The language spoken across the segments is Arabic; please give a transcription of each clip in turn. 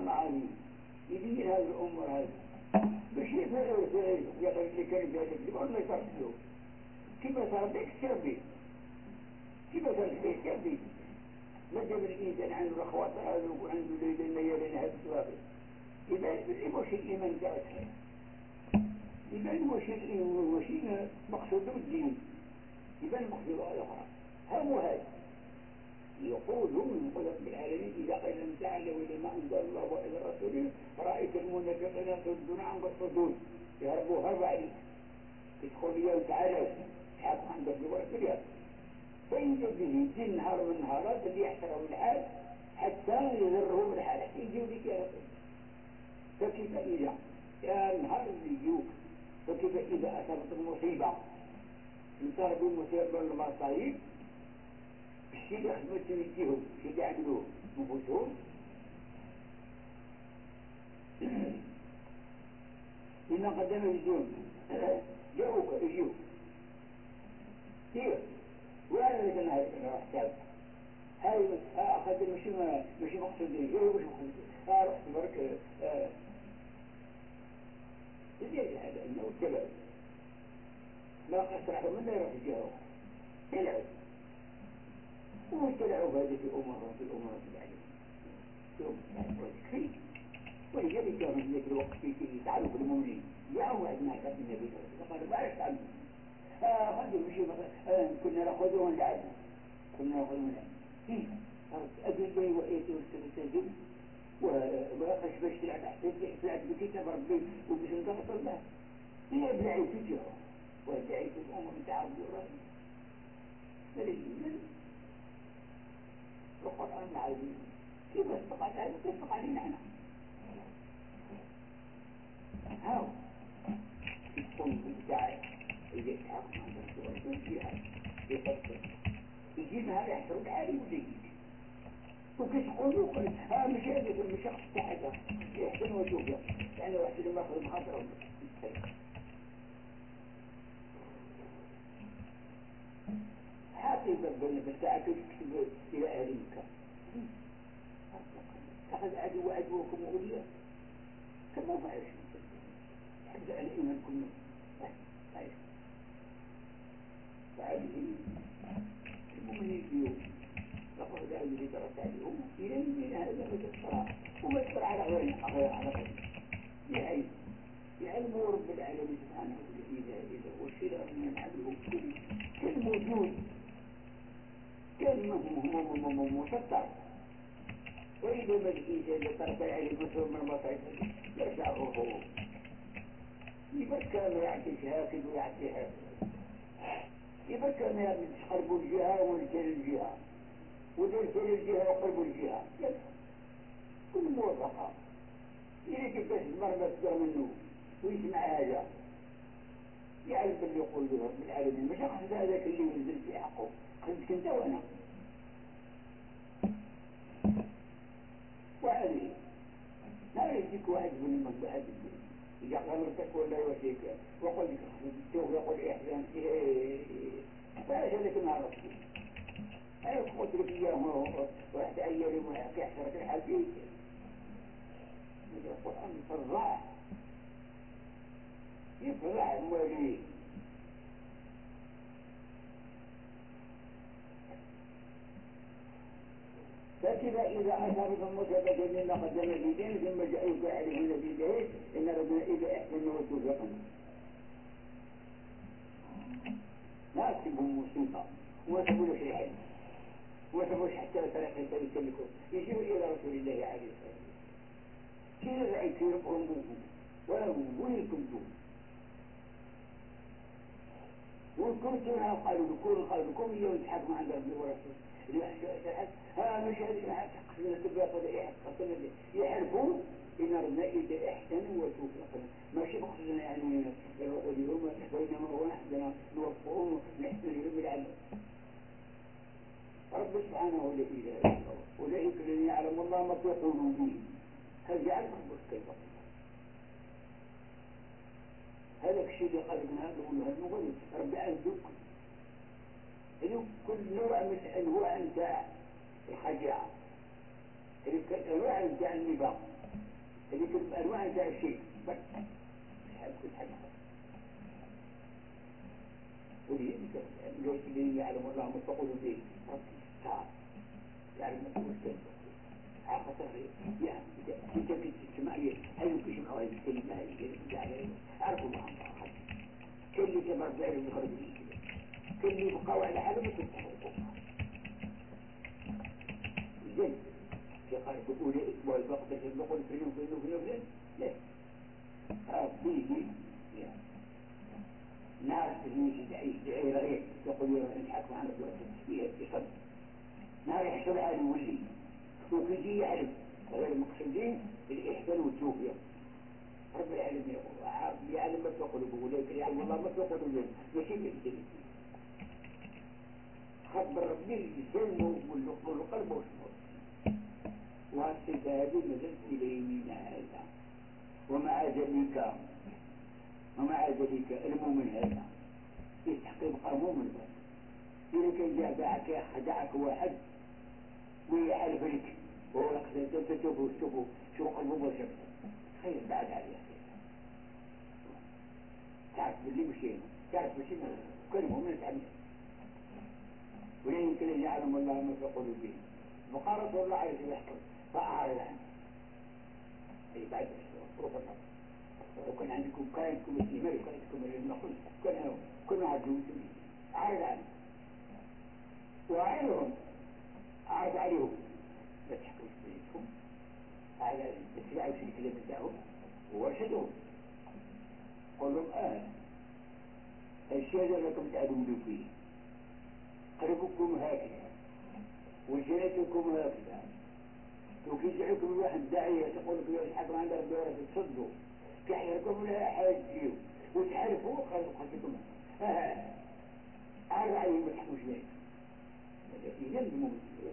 معاني يبين هذه الأمور هذه بشيء يقول لي كان بيتك يقول لي تربيه كيف تربيك تربي كيف تربيك تربي ما جاب الإنسان عنده الخواطر هذا وعنده ليالي هذا السوابق يبان هو شيء إيمان درجة يبان هو شيء مقصود بالدين يبان مقصود الأخرى هم هذا يقول هم رب العالمين إذا قيل لهم تعالوا إلى ما أنزل الله وإلى رسوله رأيت المنافقين يصدون عنك الصدود يهربوا هرب عليك يدخل اليوم تعالوا حاكم عندك بورسلها فإذا به دين نهار من نهارات اللي يحترم الحال حتى يذرهم الحال حتى يجيوا لك يا رسول فكيف إذا يا نهار اللي يجوك فكيف إذا أصابت المصيبة انصار بالمصيبة المصايب الشيء اللي خدمت يديهم الشيء اللي عملوه نفوسهم إما قدموا يجيهم جاءوك يجيوك كيف وأنا اللي كان هذا حساب هاي أخذت مش مقصودين إيه مش مقصودين رحت برك ليش هذا إنه تلعب ما قصرحوا منه يروح الجهة تلعب وتلعب هذه في الأمور العلم يوم كفي ولذلك من ذلك الوقت في تعرف المؤمنين جاءوا أبناء النبي فقالوا ما عرفت عنه خذوا مشي كنا نأخذه ونلعب كنا نأخذه ونلعب أقول لي وإيتي والسلسل وأخش باش تلعب تلعب بكتاب ربي وباش نضغط الله هي بلعب في جهة وبلعب في الأمور متاع ربي وربي فلذلك القرآن العظيم كيف استقعت هذا تفق علينا أنا هاو يكون بتاعي إذا تعاقم عن الرسول فيها يفكر يجيب هذا يحترق عالي وزيد وكيش قلوك مش هذا مش شخص تحته يحسن وجوبه يعني واحد لما أخذ المخاطرة حاطي بالساعة تكتب إلى أهل مكة أخذ عدوكم أولياء كما فعلش حتى على إيمانكم فعليه المؤمنين اليوم لقد لا يجري درس عليهم إلى من هذا مجسرة ومجسر على غير على غير يعلموا رب العالمين سبحانه إذا وشير من عدوهم كل موجود كان مسطر وإذا ما الإنسان طرف العلم مسؤول من المصائب يرجع الرفوع يبكى ما يعطي هاكد ويعطي هاكد يبكى ما يقرب الجهة ويلتل الجهة ويلتل الجهة وقرب الجهة كل موافقة إذا كيفاش المرمى تصدر منه ويسمع هذا يعرف اللي يقول له رب العالمين مش أخذ هذاك اللي ينزل في حقه خذك انت وانا وهذه لا يجيك واحد من المصلحة إذا قامرتك ولا يوشيك وقل لك التوب يقول إحسان فعلش هذاك نعرف أنا قلت لك إياه واحد أيام وحكي حشرة الحديث هذا القرآن يفرع مواليه فكذا إذا أصابتهم مصيبة مما قدم اليدين ثم جاءوا يعرفون في ذلك إن ربنا إذا أحسن وتوفقنا لا تصيبهم مصيبة وما تقولوا شيء حد وما تقولش حتى طريق يسلكوا يجيبوا إلى رسول الله عليه الصلاة والسلام كذا رأيت في ربهم وين كنتم وكنتم قالوا لكم اليوم تحكموا عند ربي ورسوله مش هذه قصدنا تبقى يحلفوا إن ربنا إذا إحسنوا وتوفقنا ماشي مقصدنا يعني يروحوا اليوم وإنما هو نحن نوفقهم نحسن اليوم العمل رب سبحانه ولا أولئك الذين يعلم الله ما في قلوبهم هل يعلم ربك كيف هذا الشيء اللي قلبنا هذا نقول رب عندك كل نوع من أنواع الخجاعة هذيك الأنواع نتاع النفاق، هذيك الأنواع نتاع الشيء بس كل حاجة. ولذلك الذين يعلم الله مستقول به صار يعلم مستقول خاطر يعني انت كنت تسمعي هل يمكن او الكلمه اللي عرفوا الله كل اللي تمر بعلم يخرج كل اللي يبقى على حاله مثل زين في قال بقول والوقت اللي بقول فين لا بيجي ناس يدعي رغيب يقول يحكم عن الوقت يصدق نار يحصل على الولي وكيجي يعرف غير المقصودين الإحسان والتوفيق. رب العالمين يقول يعلم ما في قلوبه لكن يعلم الله ما في قلوبهم ماشي بالدين خبر ربي الجسم والقلب والصبر والصفات نزلت إليه من هذا ومع ذلك المؤمن هذا يستحق يبقى مؤمن بس إذا كان جاء باعك خدعك واحد ويعرف لك وهو يقصد تشوفوا شو قلبه وشبه خير بعد عليه تعرف باللي مشينا تعرف مشينا كل مؤمن تعمل ولا يمكن أن يعلم الله ما في قلوبهم وقال رسول الله عليه وسلم يحكم فأعرض عنه أي بعد روح الله وكان عندكم مسلمين وكان عندكم المخلص كنا عدوم أعرض عنه وأعينهم أعرض عليهم لا تحكم بينكم على اتباع في الكلام بتاعهم وارشدهم قل لهم الشيء اللي لكم تعلموا فيه قلبكم هكذا وجهتكم هكذا وكيجعلكم الواحد داعية تقول لكم الحكم عند ربي ولا تصدوا كيحركم لها حاجيو وتحرفوا قلبكم أعرض عليهم ما تحكمش بينكم يلزموا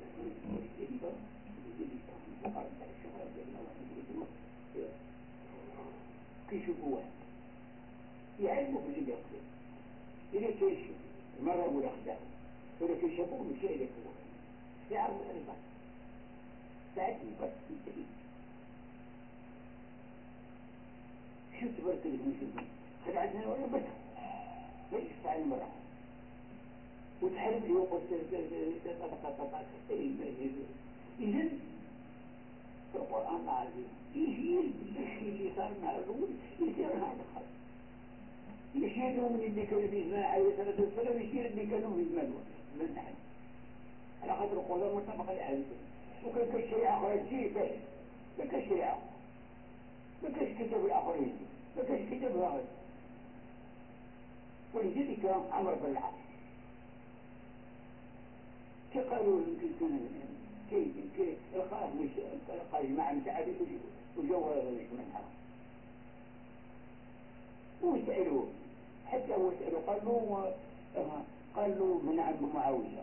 كيشوفوا واحد يعلموا باللي بيقضي إذا كيشوف المرض والأخداع إذا كيشوفوا بالشيء اللي هو يعرفوا الأنفاق ساعدني بس شو تبرك اللي بنشوفه خدعتنا ولا بس ليش تعالي مرة وتحرم لي وقلت إذن القرآن العظيم يشير بالشيء اللي صار مع الرسول يصير هذا خلق يشيروا من اللي كانوا في زمان عليه الصلاة والسلام يشير اللي كانوا في زمان من نحن على قدر القدر مطابقة لأهل وكان كالشريعة آخر شيء فيه ما كالشريعة ما كاش كتاب الآخرين ما كاش كتاب هذا ولذلك أمر بالعدل قالوا كيف الخاف مش الخارج مع مساعدة وجوه من حرام وسألوا حتى وسألوا قالوا من عم معاوية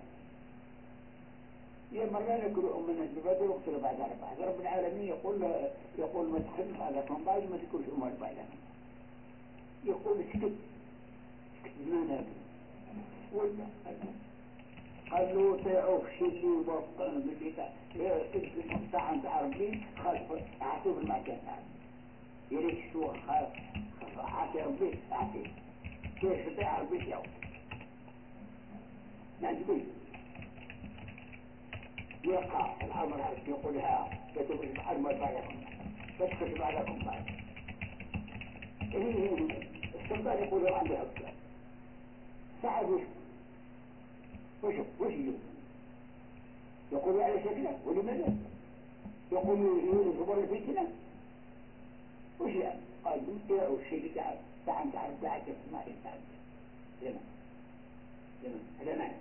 يا مرة نكروا من الزبادة واقتلوا بعد أربعة رب العالمين يقول ما تخلف علىكم بعد ما تكونش أمر بعدها يقول اسكت ما ناكل ولا قال له طيعوا في شيء ووفقنا باللي ساعة تعرفين خلف أعطيه بالمعكان يريد شو أعطي ربي أعطيه كيف تعرف بيت يوم نجبين يقع الأمر عرف يقول ها فتبقى بعد ما بعدكم فتخش بعدكم بعد السلطان يقول عنده أكثر سعد وش يقول على شكله ولماذا يقول يصبر الفتنة وش يعني قال يا الشيء تعال تعرف بعد ما يتعب هذا معنى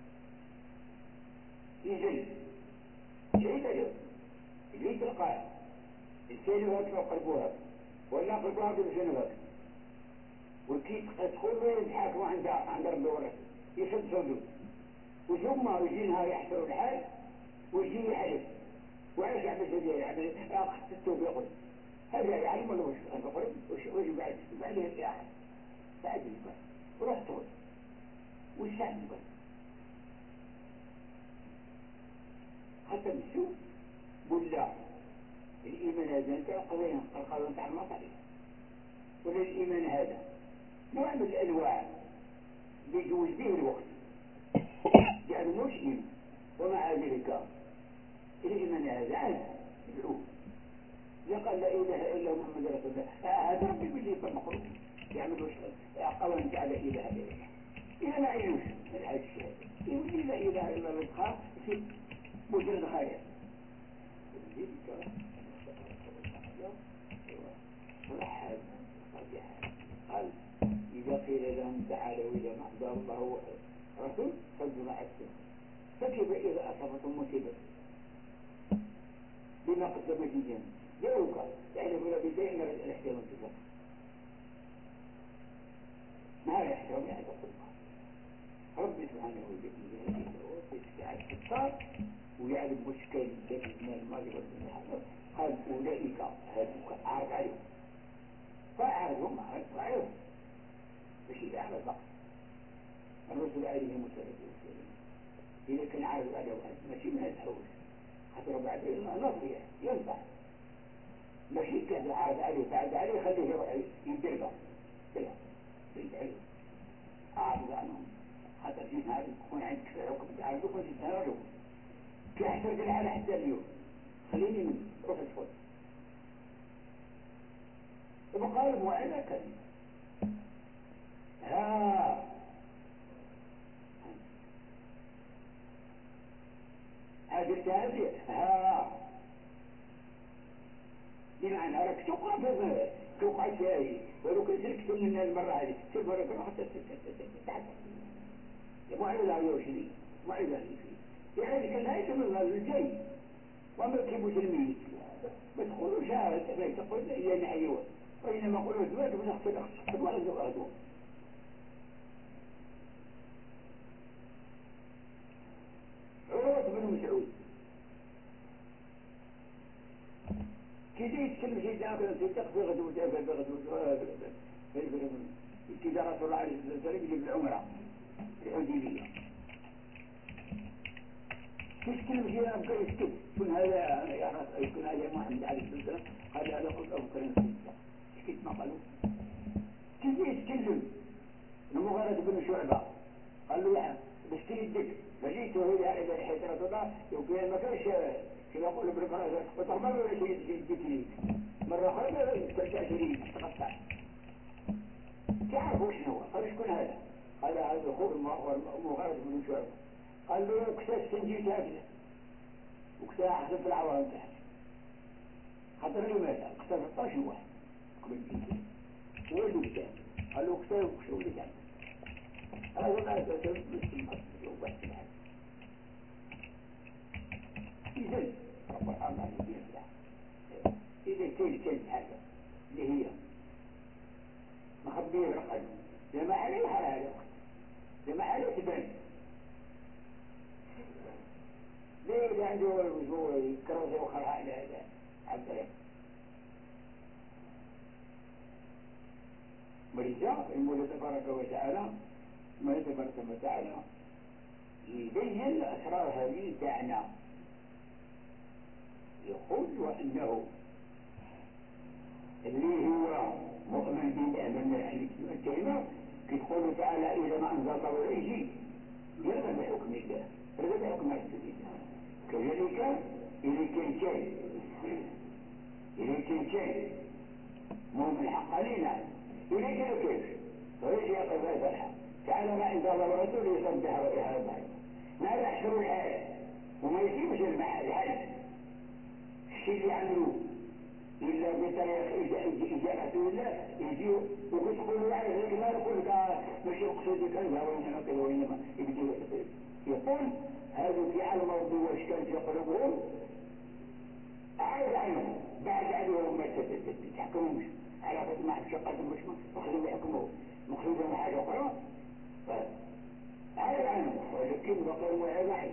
يجري جريت اليوم جريت القائم السيل هكذا وقلبوها ولا قلبوها بلسنوها وكيف تدخل ويتحاكموا عند ربي ورسول يسد صدور وثم يجي نهار يحصل الحال ويجي يحلف وعيش عبد الجديد يعني أخذت التوبة هذا يعلم ولا وش أنا بقول وش بعد يا أحد بعد البس ورحت والشعب بس حتى نشوف ولا الإيمان هذا أنت قضينا القانون تاع المطري ولا الإيمان هذا نوع من الأنواع بيجوز به الوقت لأنه مسلم ومع ذلك الإيمان هذا عاد يدعوه قال لا إله إلا محمد رسول الله هذا ربي باللي مخلوق يعملوا قوانين تاع لا إله إلا الله إذا ما عينوش الحاج الشهادة يقول لا إله إلا الله الخاص في مجرد خير قال إذا قيل لهم تعالوا إلى ما أحضر الله رسول فضوا مع السر فكيف إذا أصابتهم مصيبة بما قدمت الجنة جاءوك يعرفون بدين الاحترام والتفاق ما الاحترام يعني القرآن ربي سبحانه وتعالى يستعد الصار ويعلم مشكل من الماضي والمحاضر قال أولئك هذوك أعرض عليهم فأعرضهم أعرضهم مش إذا أعرض فقط الرسول عليه الصلاة والسلام إذا كان عارض عليه واحد ماشي من الحوش حتى بعد نصيح ينفع ماشي كذا عارض عليه بعد عليه خليه يروح يدربه لا يدعي أعرض عنهم حتى في هذا يكون عندك في الحكم تعرضوك وتتهاولوا في عشر جل على حتى اليوم خليني من روح الفضل وقال وأنا كذب ها هذه التهدئة ها بمعنى راك تقع في تقع شيء ولو كنت سلكت من المرة هذه شوف راك روح حتى معيدة على وشري معيدة على فيه يعني كان هاي من الجاي وما تجيبوش الميت ما تقولوا شاهد ما تقول إلا نحيوه وإنما قولوا زواج ونختل أخت ولا زواجه عروة بن مسعود كذا يتكلم شيء داخل تتق في غزوة كذا رسول الله عليه الصلاة والسلام يجيب العمرة الحديبية تتكلم شيء أبقى يسكت يكون هذا يا رسول يكون هذا محمد عليه الصلاة والسلام قال هذا قلت أبو كريم سكت ما قالوا كذا يتكلم المغيرة بن شعبة قال له يا بشتري الدك فجيت وهو إلى حيث رسول الله يمكن ما كانش كما يقول ابن فرازة وترمى ولا شيء الدك مرة أخرى ترجع شريك تقطع تعرفوا شنو قال شكون هذا قال هذا أخوه المغيرة بن شعبة قال له وكسا استنجيت هكذا وكسا أحسن في العوام تحت خطر لي ماذا كسا 16 واحد قبل بيتي هو اللي كسا قال له كسا وكسا اللي كان هذا ما يتسلم بالسمات وبحث الحال إذن رب العالمين يبيع إذا تلك هذا اللي هي مخبيه الرقم لما عليه حلال لما عليه تبين ليه اللي عنده هو يكرزه وخرها على هذا عبده مرجع المولى تبارك وتعالى ما تبارك وتعالى يبين أسرار هذه تاعنا يقول وأنه اللي هو مؤمن بالله من الحديث الكلمة يقول تعالى إذا ما أنزل الله إليه يرضى بحكم الله يرضى بحكم رسول الله كذلك إذا كان شيء مؤمن حق علينا إليك كيف ويجي يقضي فرحة تعالى ما أنزل الله ورسوله يصدح ويحرمها ما يحشروا الحال وما يجيبش الحال الشيء اللي يعملوه إلا بطريقة إجابة الله يجيو ويقولوا على ذلك ما يقول لك مش يقصد كذا وإنما كذا وإنما يقول هذا في علم ربي واشكال في قلوبهم أعرض عنهم بعد عليهم ما تحكموش على قد ما شقتهم مش مخلوهم يحكموه مخلوهم حاجة أخرى أعرض عنهم ولكن بقوا معي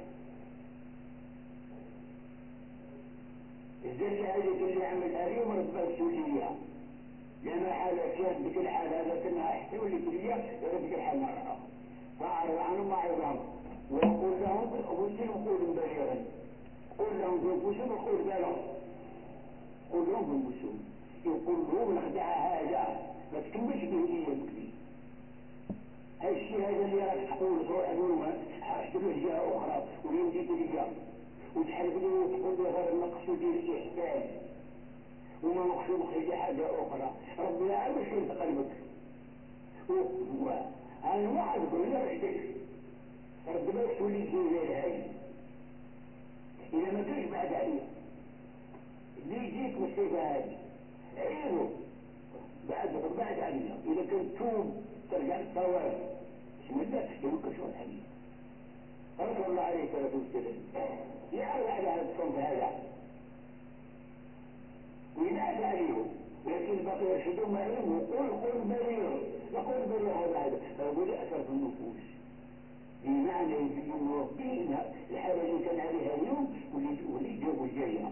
الزل هذه اللي عملها اليوم رتبة السورية لما حالة كانت بكل حال هذا كنا احتوى السورية يرد الحال مرة أخرى فأعرض عنهم وعظهم وقول لهم أبوسهم قول بليغا قول لهم ذوقوسهم وقول بالهم قل لهم بنفسهم، يقول لهم نخدع هذا ما تكملش به ايامك به. هذا الشيء هذا اللي راك تقول روح اليوم حرجت له جهه اخرى واليوم جيت ليا وتحلف لي وتقول لي غير المقصود ديال الاحسان وما مقصود حاجه اخرى. ربنا عارف شنو في قلبك. انا ما عاد اقول لا رشدك ربنا يسولي زي هاي اذا ما كانش بعد عليه اللي يجيك بالصفه هذه عيبه بعد عليها. اذا كنت توب ترجع للصواب بسم الله يمكن شو الحديث. رسول الله عليه الصلاه والسلام يعرض على هذا الصنف هذا وينادى عليهم، لكن بقي يرشدون ما علمه قل بليغ. يقول بليغ هذا يقول اثر في النفوس بمعنى يبين ربي الحاله اللي كان عليها اليوم واللي جاوب الجايه.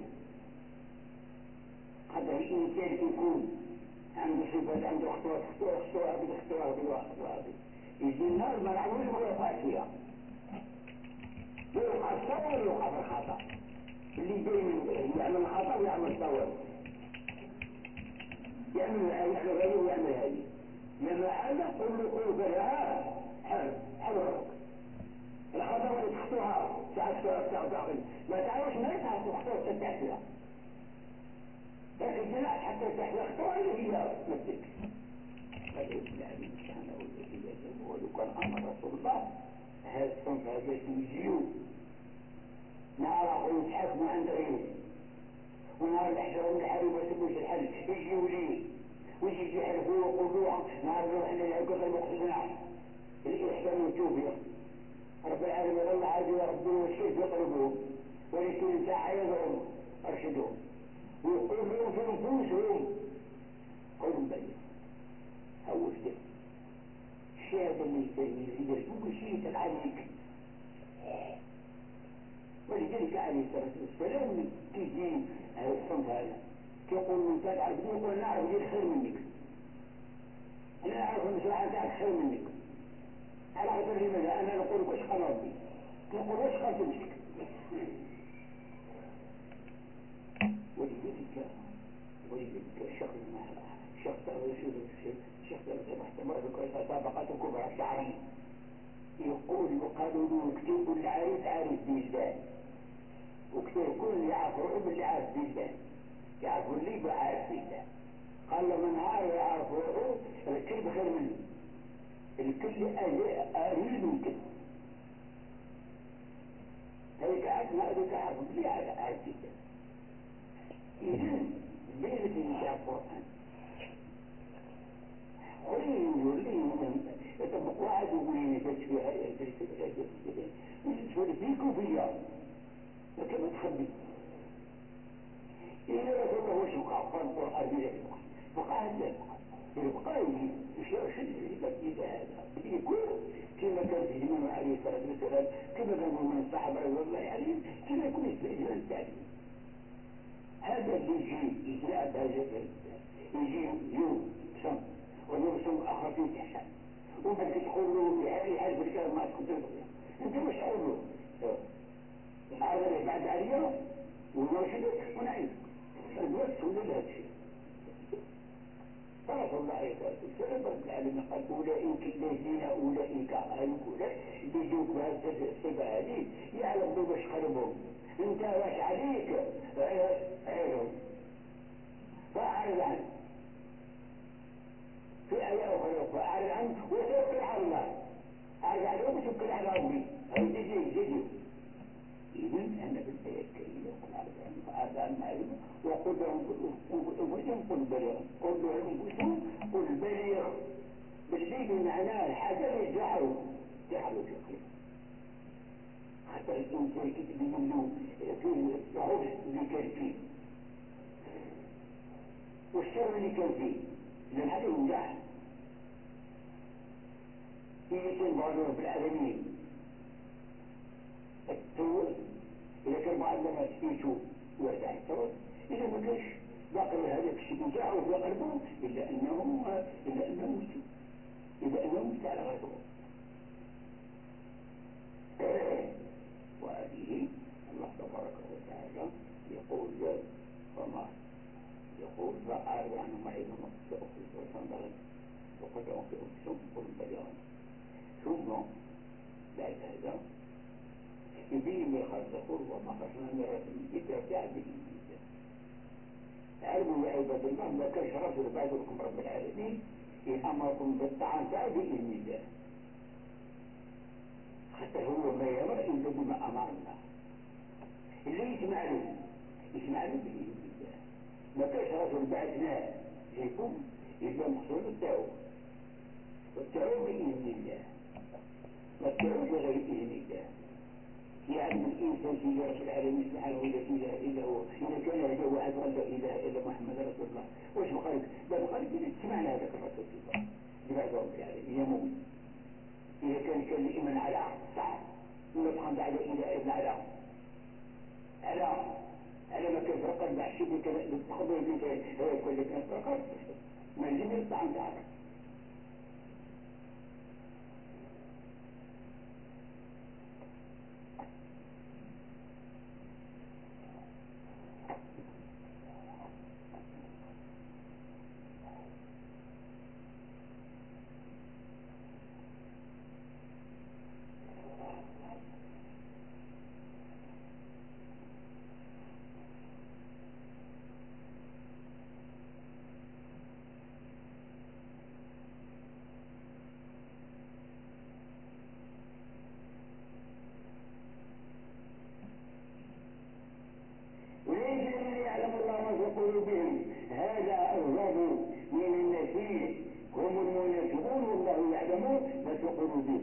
خاطر الانسان يكون عنده صفات عنده اخطاء يجي النار ما نعرفوش ما يوقع فيها، يوقع الصواب ويوقع في الخطا. اللي دايما يعمل الخطا ويعمل الصواب، يعمل هذه ويعمل هذه. لما هذا قل له قل بلا حرك الخطا اللي تخطوها تعرف ما تعرفش ما تعرف تخطوها تتبع فيها، لكن جناح حتى تحت الخطوة اللي هي مثلك. هذا الإسلام سبحانه وتعالى ولو كان أمر رسول الله هذا الصنف هذا يجيو نهار ويتحاكموا عند غيره، ونهار يحشروا من الحرب ويسبوش الحل يجيوا ليه ويجي يحلفوا ويقولوا نهار نروح للعقل غير مقصدنا الإحسان والتوفيق. رب العالمين والله عادي يا ربي وشيء في قلوبهم ولكن انت عايزهم ارشدهم ويقول لهم في نفوسهم قول بين هو كده الشيء هذا اللي يدرسوه شيء عليك. ولذلك عليه الصلاة والسلام تيجي الصنف هذا تقول من تعرف يقول انا اعرف دير خير منك، انا اعرف المسرعة تاعك خير منك. على خاطر لماذا انا نقول وش قال ربي نقول وش قال تمسك. ولذلك الشيخ طبقات كبرى شعري يقالوا له اكتب كل عارف عارف بالله، واكتب كل يعرف روحه باللي عارف بالله، يعرف اللي بعارف بالله. قال له من عارف يعرف روحه الكل خير منه، الكل أريد من كل هيك عارفنا هذيك عارف باللي عارف بالله. إذن بينك يجي القرآن قولي يطبق واحد يقول لي تشفيها تشفيها فيك وفيا لكن ما تخبي إذا رسول الله وش يقع القرآن بيبقى بقى هذا يبقى يبقى هذا يكون كما كان في الإمام عليه الصلاة والسلام كما كان من الصحابة رضي الله عليهم كما يكون الإسلام التعليم. هذا اللي يجي يتلاعب هذا يجي يوم صم ويوم آخر فيه تحسن وبدك تقول له يحلف الكلام ما تكون تنبغي انت مش تقول له هذا اللي بعد عليه ونرشدك ونعيدك الوقت ولا هذا الشيء. فرسول الله عليه الصلاة والسلام رب العالمين قال أولئك الذين أولئك هؤلاء اللي يجوك بهذه الصفة هذه يعلم بوش قلبهم انت واش عليك عينهم فأعرض عنه. في آية أخرى فأعرض عنه وتوكل على الله، أعرض عليهم وتوكل على ربي أو جديد. إذن أنا في الآية الكريمة فأعرض عن معلومة وقل لهم قل بلغ قل لهم قل بلغ بالليل معناه الحاجة اللي جحروا في قلبه. حتى الإنسان كتبين له في الخبز اللي كان فيه والشر اللي كان فيه لأن هذا ينجح يمكن بعض رب العالمين التوبة إذا كان بعض الناس يتوب ويرجع التوبة إذا ما كانش باقي هذا الشيء ينجحه في قلبه إلا أنه مسلم إذا أنه مستعلى غيره. وهذه الله تبارك وتعالى يقول فما يقول لا أرجع أنا معي سأخذ وصندلت وقد أخذ ثم بلغني ثم بعد هذا يبين لي خلق وما خرجنا من إذا كعب علموا يا عباد الله ما كانش رجل بعدكم رب العالمين إن أمركم بالطعام بإذن الله حتى هو ما يمر إلا بما أمرنا اللي يسمع له بإذن الله ما كانش رجل بعدنا فيكم إلا مقصود التعوب والتعوب بإذن الله والتعوب بغير إذن الله يعني الإنسان في رب العالمين سبحانه لا إله إلا هو إذا كان هذا واحد قال لا إله إلا محمد رسول الله واش بقالك؟ لا بقالك إذا تسمعنا هذاك الرسول الله لبعض رب العالمين يا مؤمن إذا كان الإيمان على صح ولا تخمد على إله إلا على ما كان فرقا بعشي بك تخبر بك هو يقول لك أنت فرقا ما يجب يطعم تعالى وليس الذين يعلم الله ما في قلوبهم هذا الغضب من النسيج هم المنافقون والله يعلم ما في قلوبهم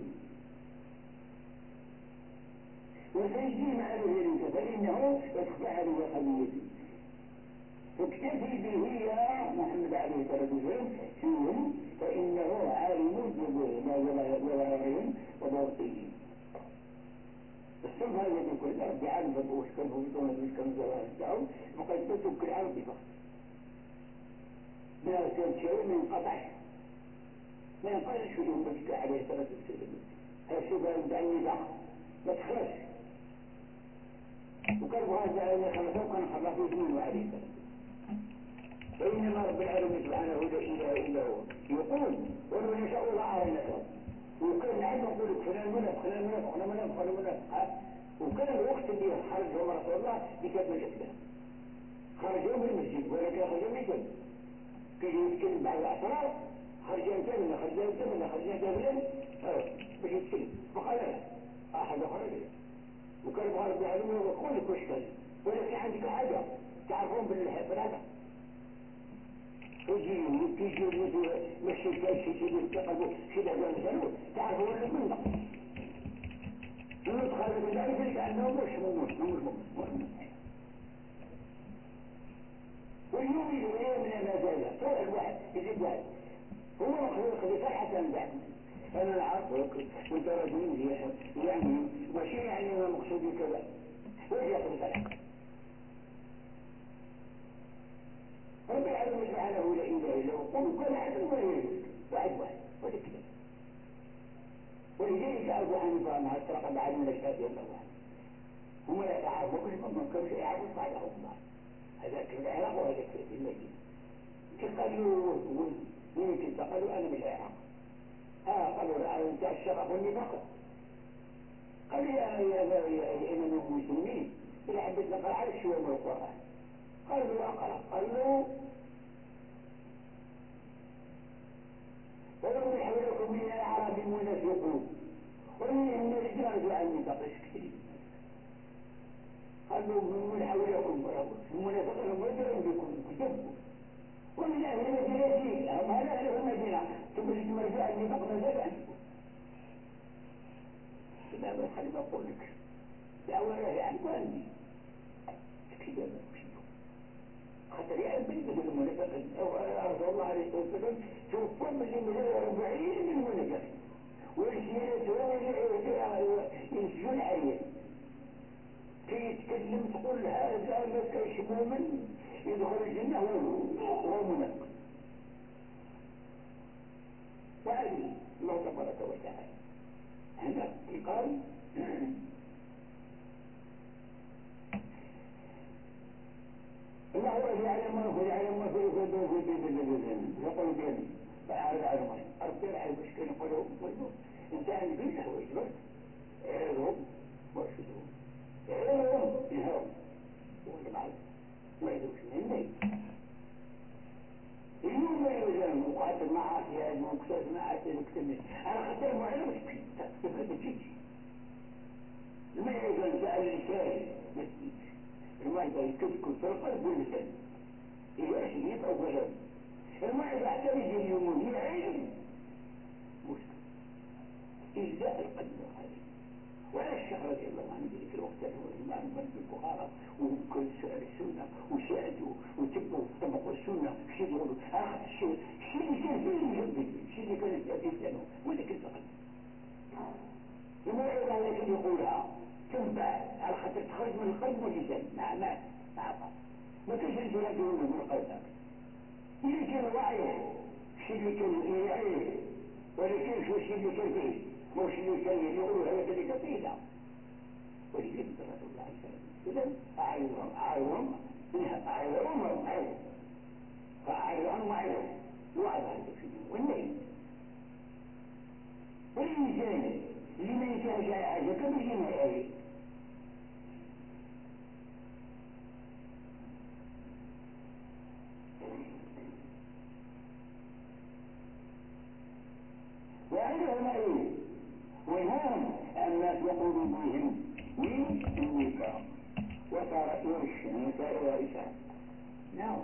وسيجي مع ذلك فإنه يخفى عليه خبيث فاكتفي به يا محمد عليه الصلاة والسلام فيهم فإنه عالم بظاهرهم وباطنهم الصنف هذا يقول ربي عالم وش كان هو يدون وش كان الظواهر بتاعه مقدسه بكل عربي فقط ما كان شيء ما ينقطعش في أمتك عليه الصلاة والسلام هالشبهة بتاع النفاق ما تخرجش وكان هذا أن خلصه وكان خلصه دين عليه الصلاة فإنما رب العالمين سبحانه لا إله إلا هو يقول ولو نشاء الله أعلنته وكان عنده يقول فلان منافق وكان الوقت اللي خرجهم رسول الله بكتب الإسلام خرجوا من المسجد ولكن خرجوا من الجنة كي يتكلم بعد الأسرار خرجان كاملة خرجان كاملة باش يتكلم فقال لا أحد خرج وكان بغار رب العالمين يقول لك وش كان ولكن عندك حاجة تعرفون بالهذا يجي مشي يتقلبوا شبه جانسانه تعرفوا اللي منه ندخل بذلك لأنه مش واليوم يجي من المزايا صار الواحد يجيب واحد هو مخلوق بفرحة بعد أنا أعرفك وأنت رجل مليح يعني ماشي يعني ما مقصودي كذا وجه يأخذ فرحة رب العالمين سبحانه لا إله إلا هو قل كل أحد ولا يجوز واحد ولا كذا ولذلك أبو حنيفة مع الطرق بعد من الكافي الله هم لا يتعرفوا كلهم كانوا يعرفوا صالح الله هذا في العراق وهذا في المدينة قالوا وين قالوا أنا من العراق قالوا لا أنت الشرف والنفاق قالوا يا إمام المسلمين إذا حبيت نقرأ على شوية من القرآن قالوا أقرأ قالوا ومن حولكم من الأعراب المنافقون ومن الرجال عن النفاق كثير قالوا من حولكم المنافقين مدرون بكم كتبكم ومن أهل المدينة هم هذا أهل المدينة ثم مرجع النفاق ماذا عنكم إذا ما خلي بقول لك لأولا يعني وأني كده حتى يعلم بالمنافق أرضى الله عليه وسلم توقف من 40 من المنافق والسيرة ينسجون عليه كي يتكلم تقول هذا ما كاش مؤمن يدخل الجنة وهو منافق وهذه الله تبارك وتعالى هنا قال الله يعلم في يقول بيني فأعرض عنهم أرسل على المشكلة قلوا إنسان بيشه ويجبر إعرضهم وارشدهم إعرضهم ينهرهم ولا معه ما يدوش مني اليوم ما يوجد مقاتل مع أحيان ومكساس مع أحيان وكتمين أنا خطر معلم تفرد تجي ما يوجد سأل اللسان ما يوجد كذكر سرقة باللسان إذا شديد أو بلد ما يحتاج اليوم هي علم مشكل إلا القلب الخالي ولا الشيخ رضي الله عنه ذلك الوقت هو الإمام بن البخارى وكل سؤال السنة وساعدوا وتبوا طبقوا السنة شيء يقولوا أخذ الشيء اللي كان فيه يجدد الشيء اللي كان يجدد له وذاك الفقد لما يقول يقولها تنبع على خاطر تخرج من القلب واللسان ما تجري في هذه من القلب اللي كان واعيه الشيء اللي كان يعيه ولكن شو الشيء اللي كان فيه مش اللي كان يقولوا هذا اللي كان فيه لا ولكن رسول الله صلى الله عليه وسلم أعلم فأعلم وعد هذا الشيء والنهي والإنسان لمن كان شيء كم ينهي وعندهم أيه ونهاهم الناس يقول بهم من النفاق وصار إيش النساء وإيشان نعم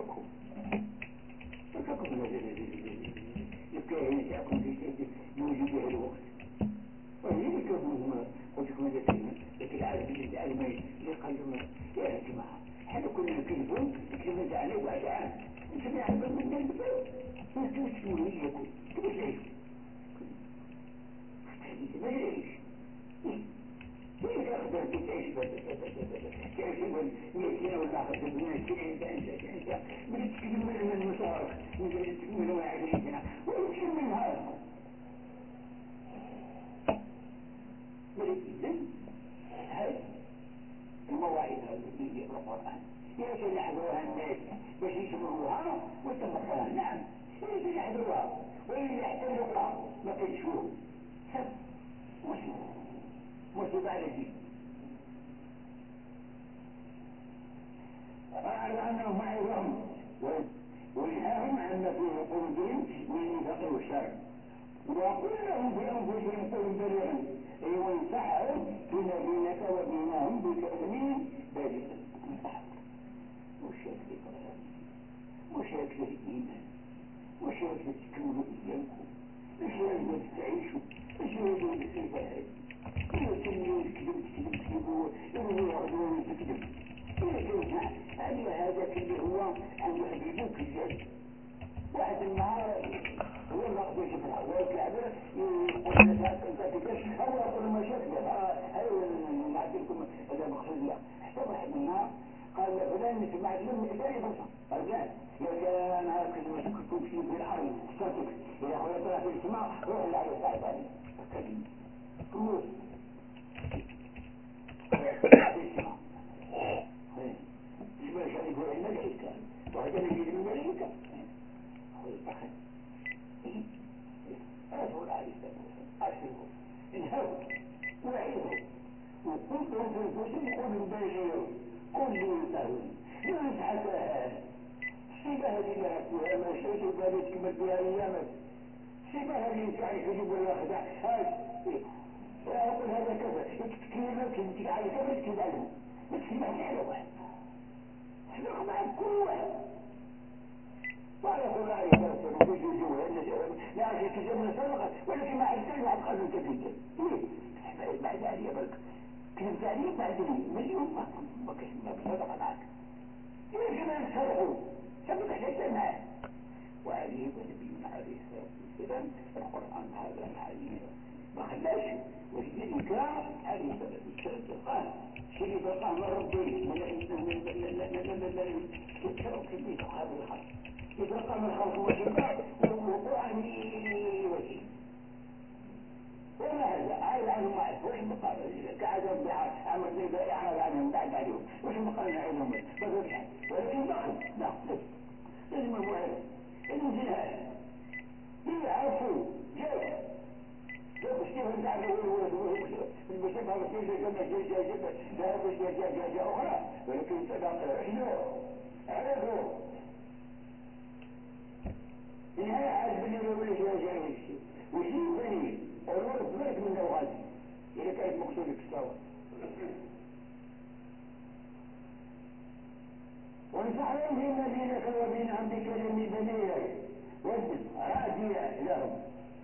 فككم الكاهن يأكل في شيء يوجد به الوقت وذلك هم قلت لكم لكن العالم العالمين اللي قالوا يا جماعة احنا كنا نكذبون عليه بعد عام نسمع من البلد كيف تقولوا لي يكون كيف تعيشوا ما يعيش كيف أخبر بتعيش تعيش يقول 200 ولا 500 انت بتتكلم من المشارك من 21 سنة ويمكن من هذا إذن هذه المواعيد التي في القرآن يجب يحضرها الناس باش يسمعوها ويطبقوها نعم يجب يحضروها وإن يحترقها ما كيشوفوا مصيبة على الدين أعلى عنهم معهم وينهاهم عما في قلوبهم من نفاق والشر وقل لهم في أنفسهم قل بلغا أي وانصحهم فيما بينك وبينهم بكلام بارد مش يكفي الإيمان مش يكفي تكونوا إياكم مش يكفي تعيشوا مش يكفي السفاهات يكفي تكذبوا يغضون تكذب لكن هذا اللي هو أن يحببوك الجد واحد النهار هو الوقت يشوف الحوال كعبه يقول لك انت تكش هو يقول ما شكله هاي نعطيكم هذا مقصود لا حتى واحد من النهار قال فلان سمعت له مثالي بصر قال لا يا كان هاك كنت في الارض صوتك يا اخويا طلع في السماء روح اللي على الساعه ثانيه اتكلم فلوس في السماء اسمه شريك الملائكه وهذا نجد الملائكه رسول عليه الصلاة والسلام أرسلهم انهوا وعيدهم وقل لهم في الفسن قل باجيهم قل ينتهون ينسحتها سيبها هذه اللي هكوها ما شيء بالك كمل بها أيامك سيبها هذه اللي تعرف يجيب ولا خدع هاي أقول هذا كذا تكلمك انت على كذا تكلم عنه ما تسمعني على واحد تفرق معك كل واحد وعلى كل هذه فرصة وجود الجوهر لا أشياء كثير من السابقة ولكن ما أجدين عن قلب كثير ليه؟ بعد هذه يبرك كذبت عليه بعد مليون ما صدق معك ليش ما يتصرفوا سبق شيء معه وعليه ونبينا عليه الصلاة والسلام القرآن هذا الحديث ما خلاش ولذلك عليه الصلاة والسلام قال شيء بقى من ربي من الترك في هذا الخلق يترقى من الخلق والشفاء والقرآن وجيه وما هذا عائل عنهم معك وش بقى كعدم عمر زي بقى يعرض عنهم بعد عليهم وش بقى نعينهم بس ولكن بقى لا لازم المعرف لازم جنهاش يعرفوا جاي لو كيف انت عارف مش تفهم كيف جمع لا مش جاء اخرى ولكن شنو عرفوا النهاية عاد بني ولا شيء جاي وشيء ثاني الورث ورث من الغالي إذا كانت مقصودك الصواب وانصحهم في الذين كفروا منهم بكلم بليغ وزن راجية لهم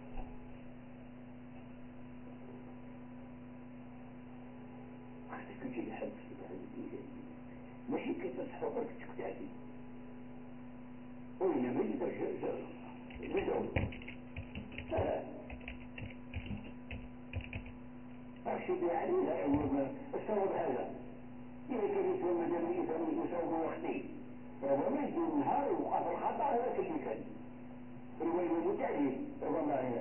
أختك كي يحب ماشي كي تصحوا برك تكتاتي وإنما يقدر يدعو أرشد عليها الصواب هذا يمكن يكون مدام يسوي وقتي ربما يجي النهار وقف الخطأ هو اللي كان ربما يموت عليه ربما هنا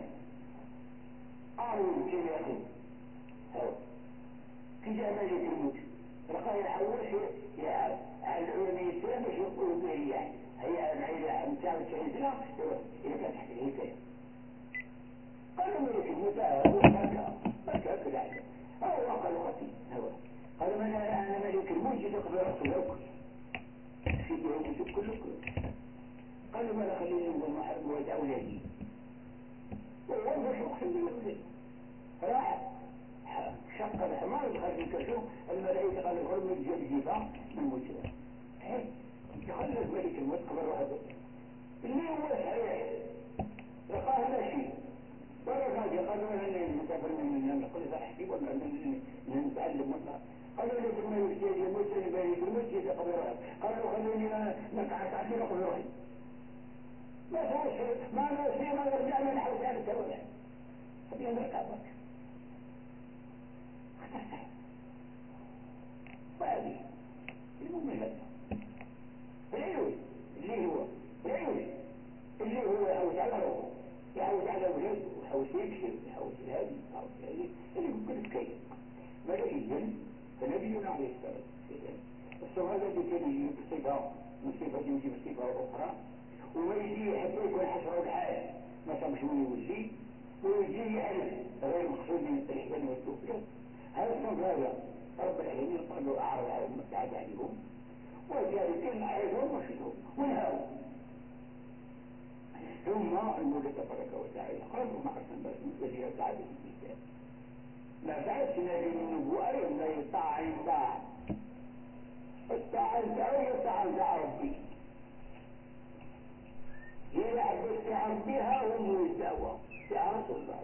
أعرض كي يأخذ هو كي جاء ملك الموت لقى يحوش على العلماء السلام باش يقولوا به الرياح هي العيلة متاع 90 سنة إذا كانت تحت الهيكاية قالوا ملك الموت هو بكى كذا هو قالوا قتيل هو قالوا أنا ملك الموت جيت أقبل رأسه سيدي هم يشوف كلكم قالوا ما لا خليني انزل محب وجه أولادي ووظف أقسم بالله راح شق الحمار دخل الكشوف الملائكة قالوا الغرم الجبجبة من مجرى يخلص ملك الموت قبل واحد اللي هو صحيح لقاه لا شيء ولا حاجة قالوا أنا نسافر من نقول صحيح ولا نتعلم والله قالوا لي ثم يجي المسلم بين المسجد قبل روحي قالوا خلوني نقعد عشان قبل روحي ما توصل ما نوصي ما يرجعنا نحوس على التوبة خلينا نركع بك وهذه المهم العيوز اللي هو يحوس على روحه يحوس على ولاده ويحوس يكشف يحوس الهادي يحوس الهادي اللي يمكن تكيف ملائيا فنبينا عليه الصلاة والسلام السؤال الذي كان يجي بصفة من صفة يجي بصفة أخرى وما يجي حتى يكون حشره الحال ما صابش من يوزي ويجي يعرف غير مقصود من الإحسان والتوفيق هذا الصنف هذا رب العالمين قال له أعرض على المبتعد عليهم وذلك أعرضهم وشدهم ونهاهم ثم المولى تبارك وتعالى قال وما أرسلنا الذي يسعى بالميزان ما بعثنا بالنبوءة إلا يطاع طاعة الطاعة يطاع ربي يلعب استعان بها ويزدوى يا رسول الله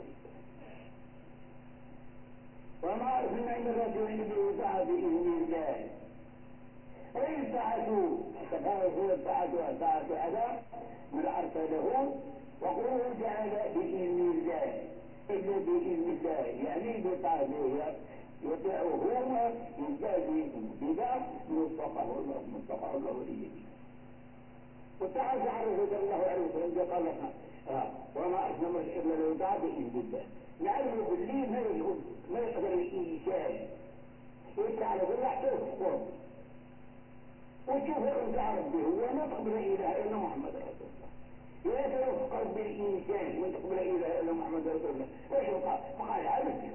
وما أرسلنا من رسول إلا يطاع بإذن الله وإن طاعته تفاوضوا الطاعة هذا من أرسله وقوله تعالى بإذن الله إلا بإذن الله يعني بطاعته يطيعه يزداد بذا مصطفى الله ليه وتعالى عرض صلى الله عليه وسلم قال لك وما أسلم إلا لو يطاع بإذن الله نعلم بالليل ما يقدر الإنسان يتعالى كل احتوى القرب وتشوف انت ربي هو ما تقبل اله الا محمد رسول الله اذا كان يفكر بالانسان وانت تقبل اله الا محمد رسول الله ايش فقال عبد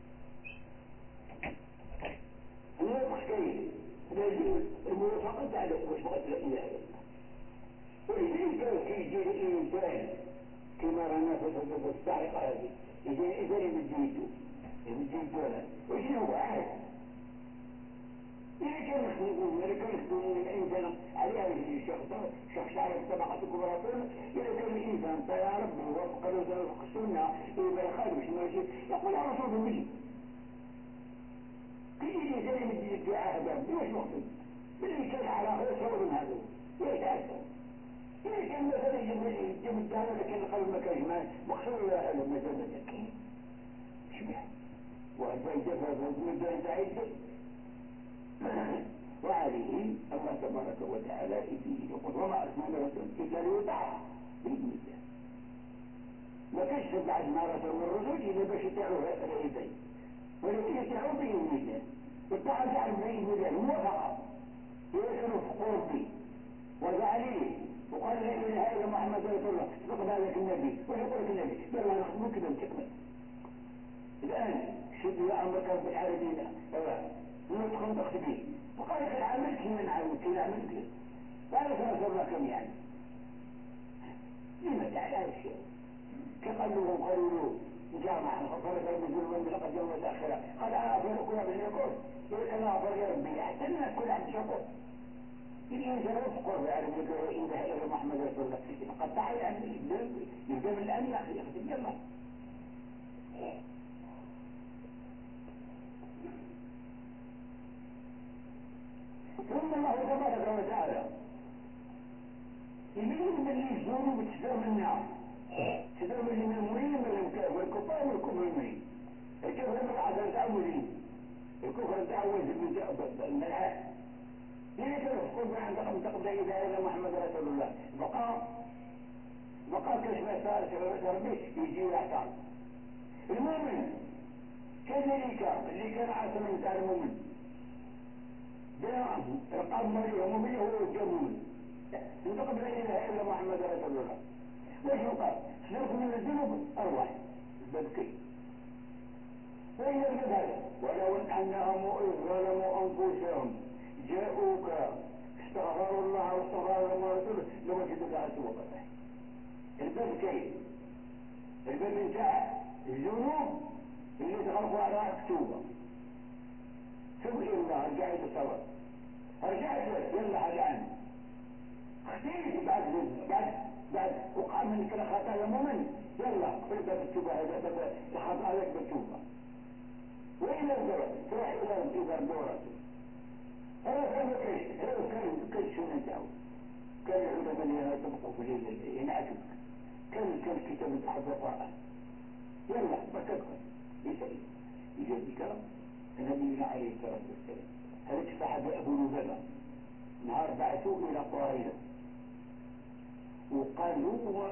انا حكايه لازم الموافقه على موافقه لا اله الا الله ولذلك كان يجي الانسان كما رانا في السارقه هذه يجي الانسان يمديته وشنو هو عارف إذا كان يخدمون الإنسان عليها الشخص على الطبقة الكبرى إذا كان الإنسان يا ربي وفق السنة إذا يخالف شنو يقول يا رسول الله كي الإنسان يمد الدعاء هذا واش مقصود اللي كان على غير سبب هذا يتعسى إذا كان مثلا يجب الدعاء لكن القلب ما كانش مقصود ولا هذا مثلا شبه وهذا يجب المدة تعيد وعليه الله تبارك وتعالى يقول وما أرسلنا رسول إلا ليطاع بإذن الله ما كانش بعد ما رسل من الرسل إلا باش يطيعوا العباد ولكن يطيعوا بإذن الله والطاعة تعرف بإذن الله الموافقة إذا كانوا في قربي عليه وقال لا اله الا محمد رسول الله، فقد هذاك النبي وش يقول لك النبي؟ قال له نخدمك كذا وتكمل. الان شد يا امرك رب العالمين ندخل تخدمين، وقال لك العمل كيف نعمل كيف نعمل كيف؟ قال لك رسول الله كم يعني؟ لما تعالى هذا الشيء؟ كقالوا قالوا له جامعة غفرت ربي ذنوبا لقد جنوا متأخرا، قال أغفر كل عبد يقول يقول كما غفر يا ربي حتى الناس كل عبد شكور. الإنسان يفقر ويعرف يقول لا إله إلا محمد رسول الله، يتقطع يعني يبدأ من الآن يخدم يلا. ثم الله تبارك وتعالى يبين من اللي الذنوب تسدر منها، تسدر من المؤمنين والكفار والكفرين. الكفر بالعصر تعودين، الكفر تعود من العهد. لذلك يقول عن تقبل إذا إلى محمد رسول الله بقى كشف صار ربي يجي ويعترض. المؤمن كذلك اللي كان عاصما تاع المؤمن رقاب مؤمن هو الجمؤمن انتقب لا اله الا محمد رسول الله. وش يقال؟ سلوك من الذنوب ارواح بذكي. وإذا الجبل ولو أنهم إذ ظلموا أنفسهم جاءوك استغفروا الله واستغفروا الله ورسوله لوجدوا الله توبة. الباب كيف؟ الباب انتهى الذنوب اللي تغلقوا على توبة. توب إلى الله رجعت الصبر رجعت يلا حاجة عنه اختيت بعد وقع منك الخطايا مؤمن يلا قبل باب التوبة هذا باب الخطايا لك بالتوبة. وإلى الزواج تروح إلى الدورة هذا كان كيش هذا كان شو نتاعو كان العلماء اللي يطبقوا في الليل ينعكس كان كتاب تحفظ القرآن يلا بكتبه يسأل يجب الكلام النبي عليه الصلاة والسلام هذا تفاح أبو لبابة نهار بعثوه إلى قرية وقالوا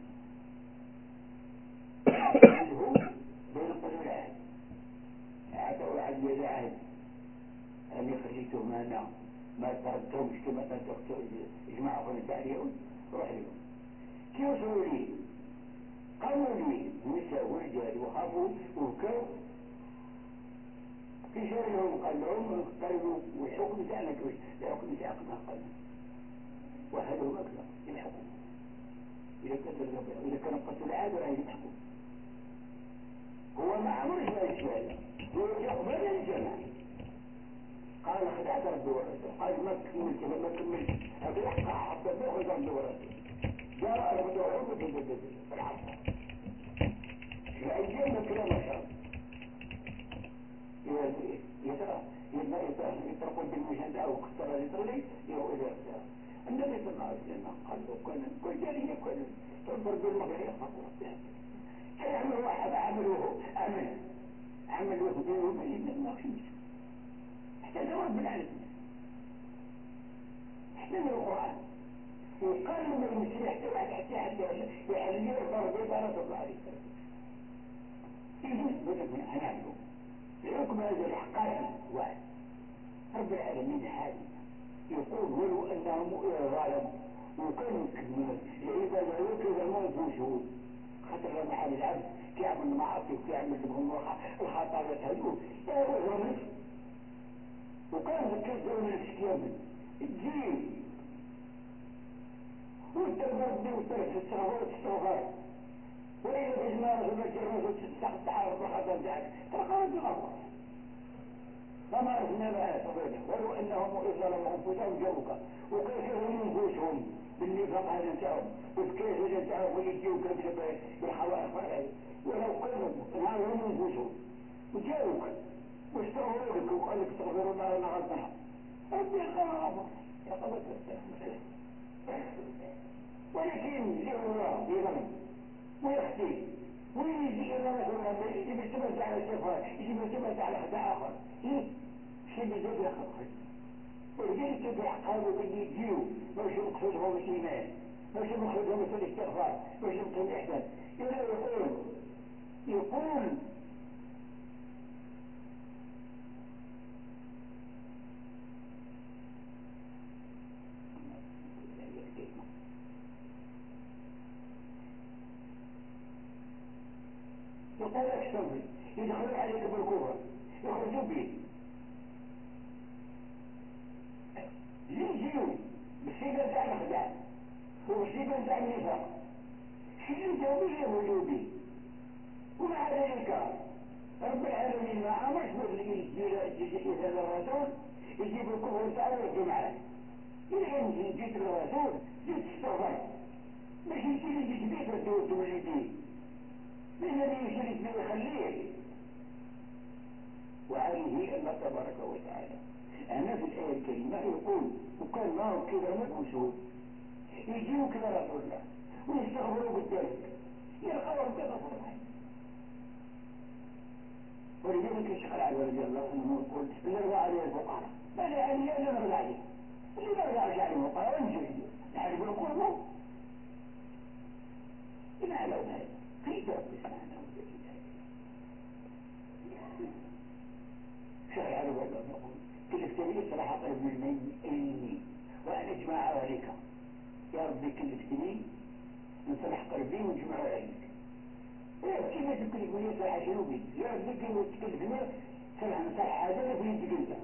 عنده بين قلوب اعطوا عهد يد عهد اني خليتهم انا ما تركتهمش كما تركت اجماعكم نتاع اليهود روح لهم كي وصلوا لي قالوا لي نساء ورجال وخافوا وبكوا كي شار لهم قال لهم قالوا والحكم تاعنا كويس الحكم تاعكم قال وحدهم اكثر الحكم اذا كانوا قتلوا العاده راهي الحكم هو ما عمرش ما يشبه هو يقبل الجمع قال خدعت ربي ورسول قال ما كملت هذا يحقق حتى تأخذ ربي ورسول جاء ربي ورسول في العصر في الأيام وكلا ما شاء يترقوا بالمجهد أو اختار لترلي يهو إلى اختار النبي صلى الله عليه وسلم قال له كل جالية كل تنظر بالمغرب يخفق ربي كيعمل واحد عمل يهودي ومجيد ما فيش احتاج رب العالمين احتاج القرآن وقال لما يمشي حتى واحد حتى يحلل الفرد يبارة الله عليه يجوز بدك هنعمله الحكم هذا الحقائق واحد رب العالمين حالي يقول ولو انهم ظالموا وكانوا العبادة يظلموا انفسهم خاطر لما حال العبد كيعمل المعاصي وكيعمل الخطايا تهدوه لا هو ظلم وكان ذكرت من الكتاب تجي والتربط دي والتستغفر وإذا بجمع رسول الله تستخد تعرف الخطأ بتاعك تلقى ربي غفر فما رسلنا بآية صبرنا ولو أنهم إذ ظلموا أنفسهم جاءوك وكيفهم أنفسهم بالنفاق هذا نتاعهم وبكيف هذا نتاعهم ويجيوا كذب بالحوائق ولو كذبوا نهارهم أنفسهم وجاءوك واستغفروا لك وقال لك استغفروا الله أنا غلطنا ربي غفر يا قبل ولكن الله يظلم ويختي ويجي إلى رسول الله يجي بالتبس على الاستغفار يجي بالتبس على خداع آخر شيء بزيد يخاف ولذلك بيعقلوا اللي يجيو مش مقصودهم الإيمان مش مقصودهم الاستغفار مش مقصودهم الإحسان يقول يقول لك صبري، يدخلوا عليك بالكفر يخرجوا به يجيو بالصيغة تاع الخداع وبالصيغة تاع النفاق شنو جاوبوا اليهود به. ومع ذلك رب العالمين ما امرش إذا الرسول يجيب الكفر تاعه ويرجع معاه. إذا جيت للرسول جيت تستغفر باش يمشي اللي جيت بيه تولي بيه من الذي يشرك به يخليه. وهذه الله تبارك وتعالى أنا في الآية الكريمة يقول وكان نار كبر مبوسون يجيبوا كده رسول الله ويستغفروا قدامك يلقوا ربك غفور رحيم. ولذلك الشيخ العلوي رضي الله عنه يقول اللي رضى عليه الفقراء ما لا علي الا نرضى عليه، اللي ما رضاش عليه الفقراء ونجي نحارب القرب بما على ذلك كيف رب سبحانه وتعالى. الشيخ العلوي رضي الله عنه كل افتري صلاح قلب من إني وأن أجمع عليك يا ربي كلفتني نصلح قلبي ونجمع عليك. كيف تكلف مني صلح جنوبي يا ربي كيف تكلفني صلح هذا في يدك انت.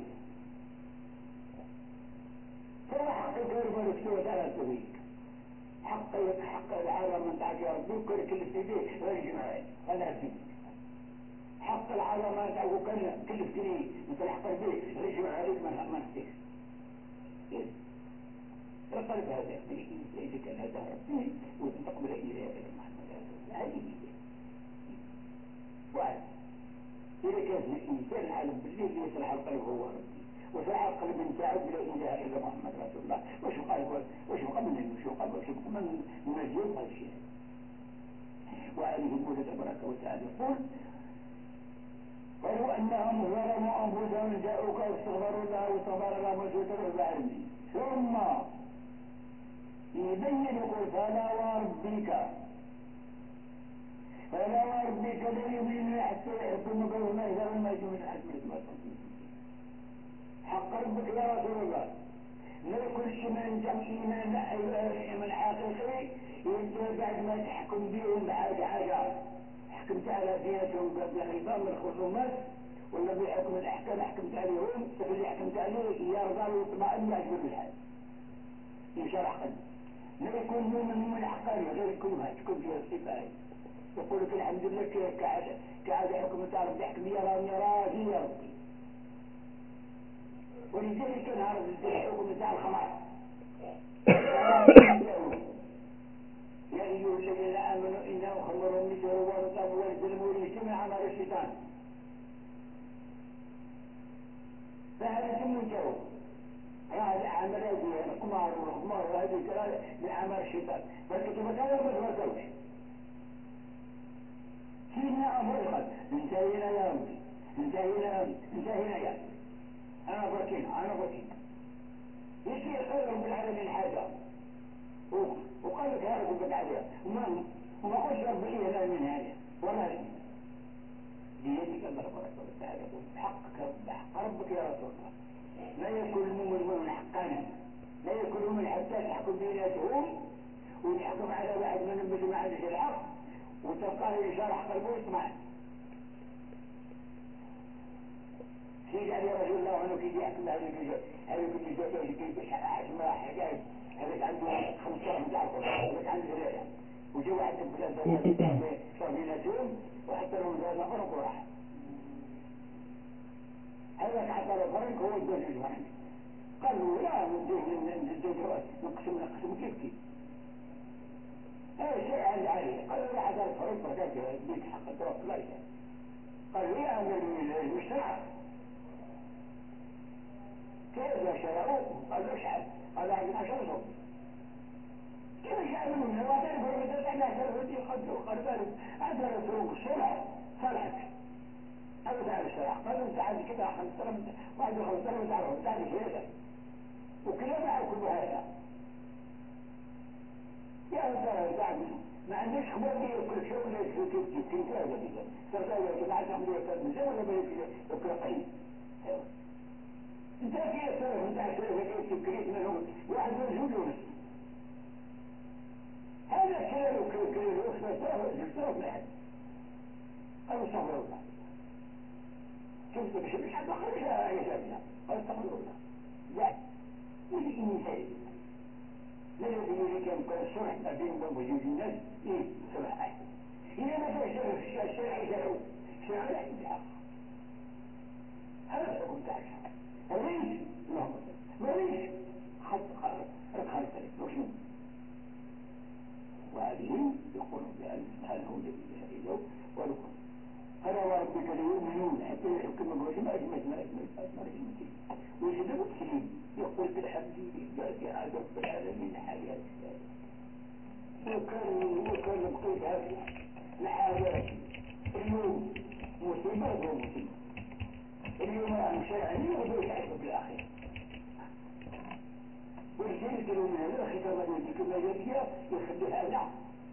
فهو حقك يا رب الافتوى على الطريق حق العالم من تعك يا ربي وكل كلفتني به ونجمع عليك ولا أبدي حق العالم من تعك وكل كلفتني نصلح قلبي ونجمع عليك ما نحتاج القلب هذا إذا كان هذا ربي وتقبل إليه إلى محمد هذه واحد. إذا كان الإنسان العالم بالليل يصلح القلب هو ربي وصلح القلب نتاعو بلا إله إلا محمد رسول الله وش بقى من المشوقة وش بقى من المزيد هذا الشيء. وهذه المولى تبارك وتعالى يقول ولو أنهم ظلموا أنفسهم جاءوك واستغفروا الله واستغفر لهم وسوء العالمين ثم يبين يقول فلا وربك لا يؤمنون حتى يحكمك وما يزالون ما يجوا من حكمة حق ربك يا رسول الله لا يكون شيء من إيمان حقيقي يبدأ بعد ما تحكم بهم بحاجة حكمت على دينتهم بالنظام الخصومات ولا بحكم الأحكام حكمت عليهم فاللي حكمت عليه يرضى ويطمئن يعجبه الحال يشرح قلبه. لا يكون مؤمن حقاني غير كلها تكون فيها الصفات يقول لك الحمد لله كعادة حكم تعرف بحكم يراني راضي يا ربي. ولذلك نعرف الحكم تاع الخمار يا أيها الذين آمنوا إنه خمر مثل ورطب والظلم والإجتماع عمل الشيطان فهذا ثم جاوب هذا عمل هذه القمار والخمار وهذه كلام من عمل الشيطان فالكتب كلام ما تفرقوش فينا أفرقت انتهينا يا ربي انتهينا يا أنا فرقين يجي يقول رب العالمين حاجة وقال لك هذا قلت عليها وما قلت رب إيه من هذا ولا شيء بيدك الله تبارك وتعالى حق ربك يا رسول الله. لا يكون المؤمن حقانا لا يكون المؤمن حتى تحكم بيناتهم ويحكم على واحد منهم مثل ما عندك الحق وتلقاه يشرح قلبه ويطمع. سيد علي رضي الله عنه كيف يحكم هذا كل جزء كيف حكم حكاية هذاك عنده 15 بتاع القرآن هذاك عنده 3 وجا واحد ثلاثة صار بيناتهم وحتى لهم ذا نفرق وراح هذاك حتى لو فرق هو الدوج الفرق قالوا لا نقسم كيف هذا شيء عند علي قالوا لا حتى الفرق فرقات بيت حق التوقف لا شيء قالوا يا أمير المجتمع كيف شرعوا قالوا اشحال قالوا عندنا 10 صوت كيف يعملوا من الوطن فرمتات احنا 10 صوت يقدروا قالوا بالك عندنا سوق الصلح صلحك هذا تعالى الشرع قالوا انت عندي كده 15 واحد 15 تعرف انت عندي 3 وكلا معكم هذا يا رجال ما عندوش خبر كل شيء ولا كيف هذا كده صرت هذا كده عشان عمليه كان من زمان ولا يكون قليل انت كيف تصرف انت عشان تكريت منهم واحد يجولون هذا كيلو الوقت تصرف لحد أو استغفر الله. شفت مش حد خرج يسألنا أو استغفر الله لا يجي مثال الذي يريد أن يكون الصلح ما بين وجود الناس إيه صلح أحد. إذا ما كان الشرع يدعو الشرع لا يدعو. هذا الحكم تاع الشرع. الرئيس اللهم صل الرئيس حتى رقم ثلاث وشنو وهذه يقولون بأن سبحانه الذي لا إله إلا هو أنا وربك ليؤمنون حتى يحكم الرسول ما أجمل ويجب المسلم يقول بالحمد لله على رب العالمين حياة وكان بقيت هذا الحياة اليوم مصيبة هو مصيبة اليوم عن شرعني وغدوة يعيشوا بالآخر ولذلك قالوا من هذا ختام يديك المجالية يخليها لا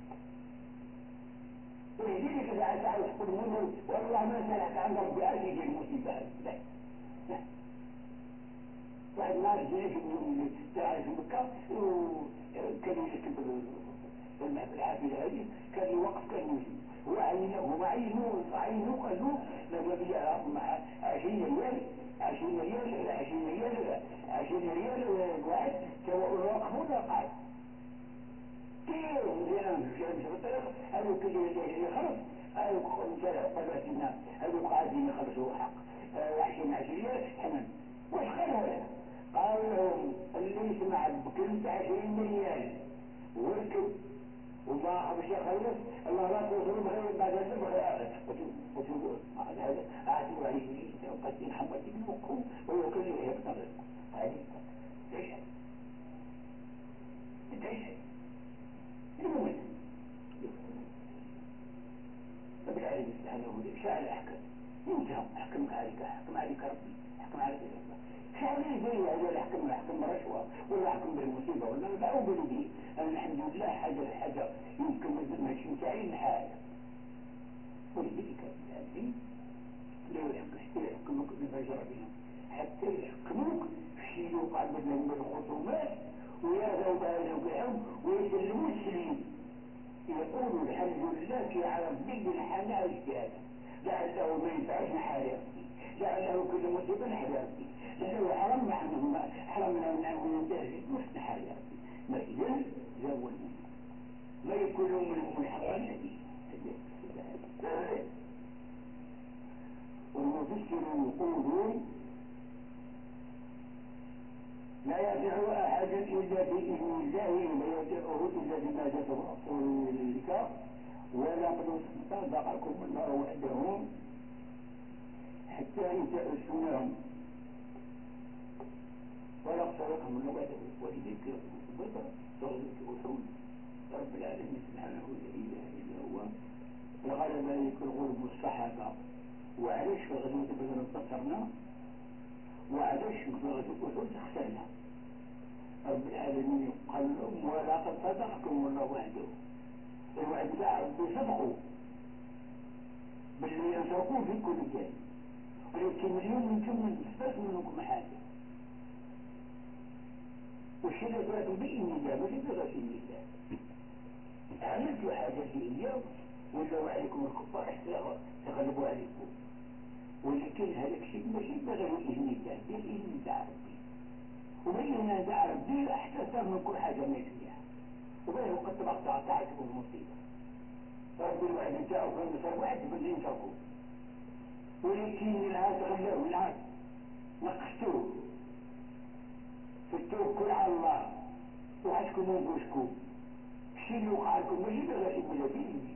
ولذلك إذا تعرف كل منهم والله ما سألك عن ربي أجد المصيبة لا لا واحد الناس جاي في تعرف في مكة وكان يركب الحافلة هذه كان يوقف كان يمشي هو عينه قال له لما بيها 20 ريال 20 ريال ولا 20 ريال ولا 20 ريال الواحد سواء واقف ولا قاعد كيف زين مش بالطريق هذو كل يخلص هذو مثلا قلبات لنا هذو قاعدين يخلصوا حق 20 ريال حمل واش قالوا لنا قال لهم اللي يسمع بكلمة 20 ريال وركب وما مش يخلص الله لا توصلوا بغير بعد ذلك بغير وتقول هذا اعطوا عليه قد محمد بن وقوم ويوكل يقتل هذه تشهد المهم رب العالمين سبحانه وتعالى شاء الاحكام ينتهى احكم عليك ربي احكم عليك الله شعري زي هذا الحكم رشوة ولا حكم بالمصيبة ولا لا أبالي أنا الحمد لله حاجة يمكن مش متعين حاجة ولذلك العالمين لا يحكموك بما جرى بهم حتى يحكموك في شيء يوقع بينهم من الخصومات ويرضوا بينهم ويسلموا السليم يقولوا الحمد لله في ربي بالحناء الجهاد لعله ما ينفعش نحارب لعله كل مصيبة نحارب لأنه حرمنا من الدهر مش نحارب ما إذن زول ما يكون من المحرم الذي والمفسر يقولون لا يدعو أحد إلا بإذن الله ولا يدعوه إلا بما جاء الرسول إليك ولقد صدقكم الله وحده حتى إن تأسونهم ولقد صدقكم الله وحده ولذلك بدر صغيرة أسود رب العالمين سبحانه لا إله إلا هو الغلبة يكون غرب الصحابة وعلاش في غزوة بدر انتصرنا وعلاش في غزوة أحد خسرنا رب العالمين قال لهم ولقد صدقكم الله وحده الوعد تاع ربي صدقوا باللي ينصركم في كل جانب ولكن اليوم انتم نستفاد منكم حاجة والشيء ذاته بإذن الله مش بغشم الله عملتوا حاجة لإياه ولا عليكم الكفار تغلبوا عليكم ولكن هذا الشيء ماشي بغير إذن الله بالإذن تاع ربي وبين أن تاع ربي أحتسب من كل حاجة ما فيها وبين وقت تبقى تعتكم المصيبة ربي الوعد نتاعو كان نصر واحد باللي ينصركم ولكن العاد تغلبوا العاد نقصتوه في التوكل على الله وحشكم انفسكم الشيء اللي وقع لكم ماشي بغير ولا بإذن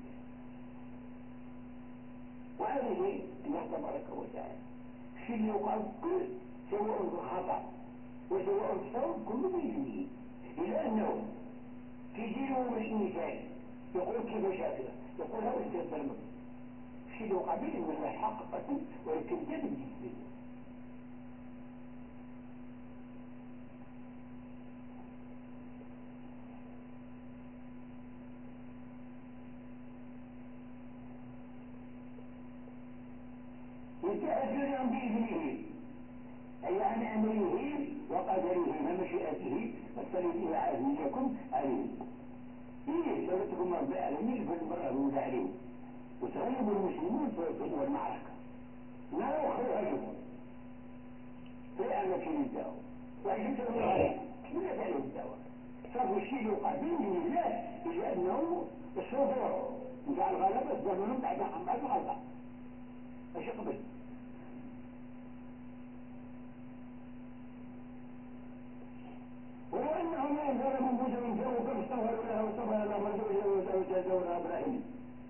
وهذه الله تبارك وتعالى الشيء اللي وقع كل سواء بالخطأ وسواء بالصوم كله بإذنه إلا أنه تجيله مثال يقول كيف هكذا يقول هذا استغفر منه الشيء اللي وقع بإذن الله حققة ولكن كان بإذن يتأثر بإذنه أي عن أمره وقدره ومشيئته والصليبية عافيكم عليه إيه سورتكم رب العالمين في المرة الأولى عليه وتغلب المسلمون في أول المعركة. لا يخرج هجم في أماكن الدعوة وعجبت من الغريب من فعله الدعوة صار الشيء اللي وقع بين الله إلا أنه الصدور نتاع الغلبة الزمن بعد الغلبة اش قبل. ولو أنهم ظلموا أنفسهم جاءوا كيف استغفروا له واستغفر الله رسوله وجزوا إبراهيم.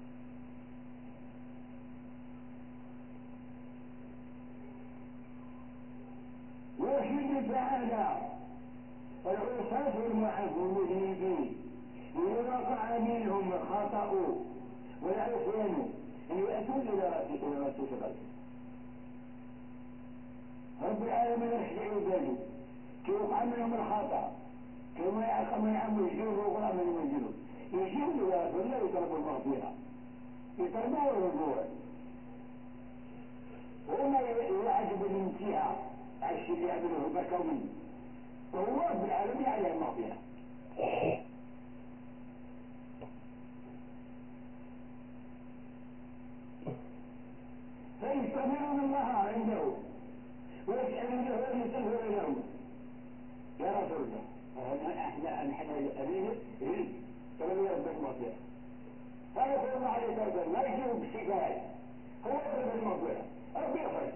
ويشهد تعالى العصاة المذنبين إذا وقع منهم الخطأ والعصيان أن يأتوا إلى رسول الله. رب العالمين يخشى عباده كي يوقع منهم الخطأ كما يعقى من عمل الجنوب ويقرأ من الجنوب يجيب إلى رسول الله يطلبوا المغفرة يطلبوا الرجوع وما يعجب الانتهاء على الشيء اللي يعمله البركة منه وهو رب العالمين عليه المغفرة. فيستغفرون الله عنده ويسألونه أن يستغفر لهم. يا رسول الله احنا أبيه طلب يا رب المغفرة. فرسول الله عليه الصلاة والسلام لا يجيب بالشكاية هو طلب المغفرة رب يغفر.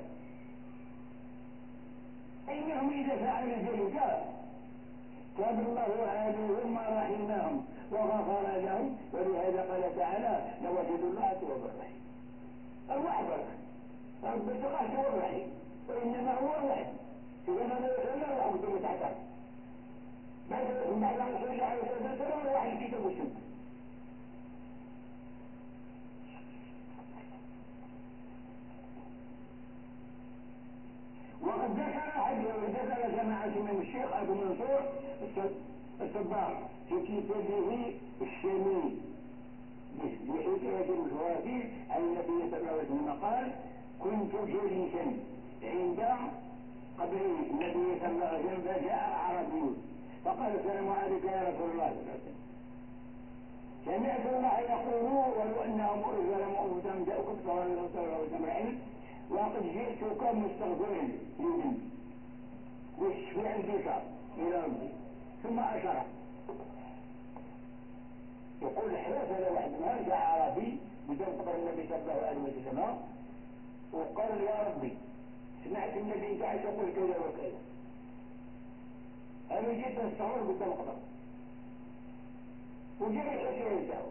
إنهم إذا فعلوا ذلك تاب الله عليهم ورحمهم وغفر لهم ولهذا قال تعالى لوجدوا الله توابا رحيم. الواحد رب التقى توابا رحيم وإنما هو الواحد إذا ما يسأل الله بدون تعترف بعد رسول الله عليه الصلاة والسلام الواحد الكتاب والسنة. وقد ذكر جماعة من الشيخ أبو منصور الصباغ في كتابه الشامي بحكاية الجوابي عن النبي صلى الله عليه وسلم قال كنت جالسا عند قبر النبي صلى الله عليه وسلم فجاء أعرابي فقال السلام عليك يا رسول الله صلى الله عليه وسلم سمعت الله يقول ولو أنهم ظلموا أنفسهم جاءوك صلى الله عليه وسلم وقد جئتك مستغفرا لذنبي والشفيع بك إلى ربي ثم أشار يقول حدث له واحد النهار جاء أعرابي بدون قبر النبي صلى الله عليه وسلم وقال يا ربي سمعت النبي تعالى يقول كذا وكذا أنا جيت أستغفر قدام قبر وجاء الحكاية يدعو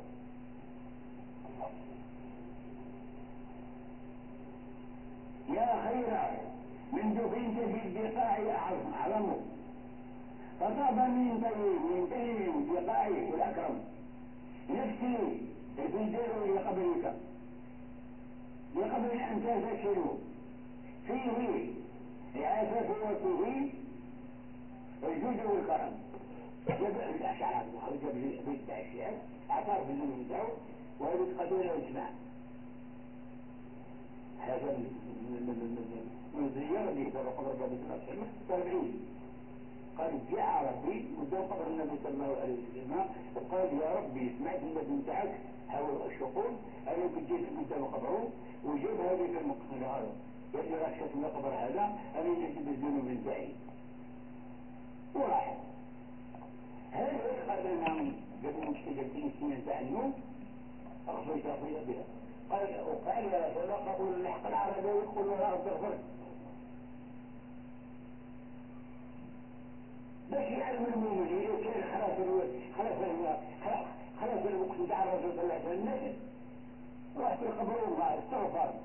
يا خير من دفنت في البقاع أعظمه فطاب من بقاعي والأكرم نفسي الفجر لقبرك لقبر أن تنتشروا فيه العفاف وفيه الجود والكرم. جاب الأشعار جاب بيت الأشياء اعترف بالذنوب بتاعه وهذه قبيلة يسمع هذا من الزيارة اللي يدور قبر النبي صلى الله عليه وسلم تربعين قال جاء ربي قدام قبر النبي صلى الله عليه وسلم وقال يا ربي سمعت النبي بتاعك هو الشقول انا بديت قدام قبره وجاب هذه المقصد هذا قال لي راك شفنا قبر هذا انا نجيب الذنوب بتاعي وراح هذا قال لنا قبل مشكلة السنين تاع النوم اغفرت بها وقال يا رسول الله قبول الحق العربي يقول له رب اغفر باش يعلم المؤمن إذا كان خلاص الوقت بتاع الرسول صلى الله عليه وسلم نجد رحت القبر والله استغفر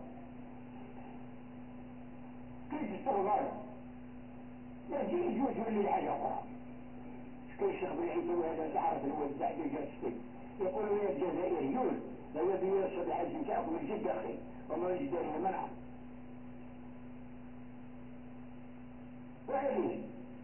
كيف استغفر يجي يجوز يولي الحاجة أخرى كيف الشيخ بن عيسى وهذا تعرف الولد بعد جالس يقول يا الجزائريون لا يبي يرشد الحج بتاعكم من جد أخي وما يجد إلا منع وعليه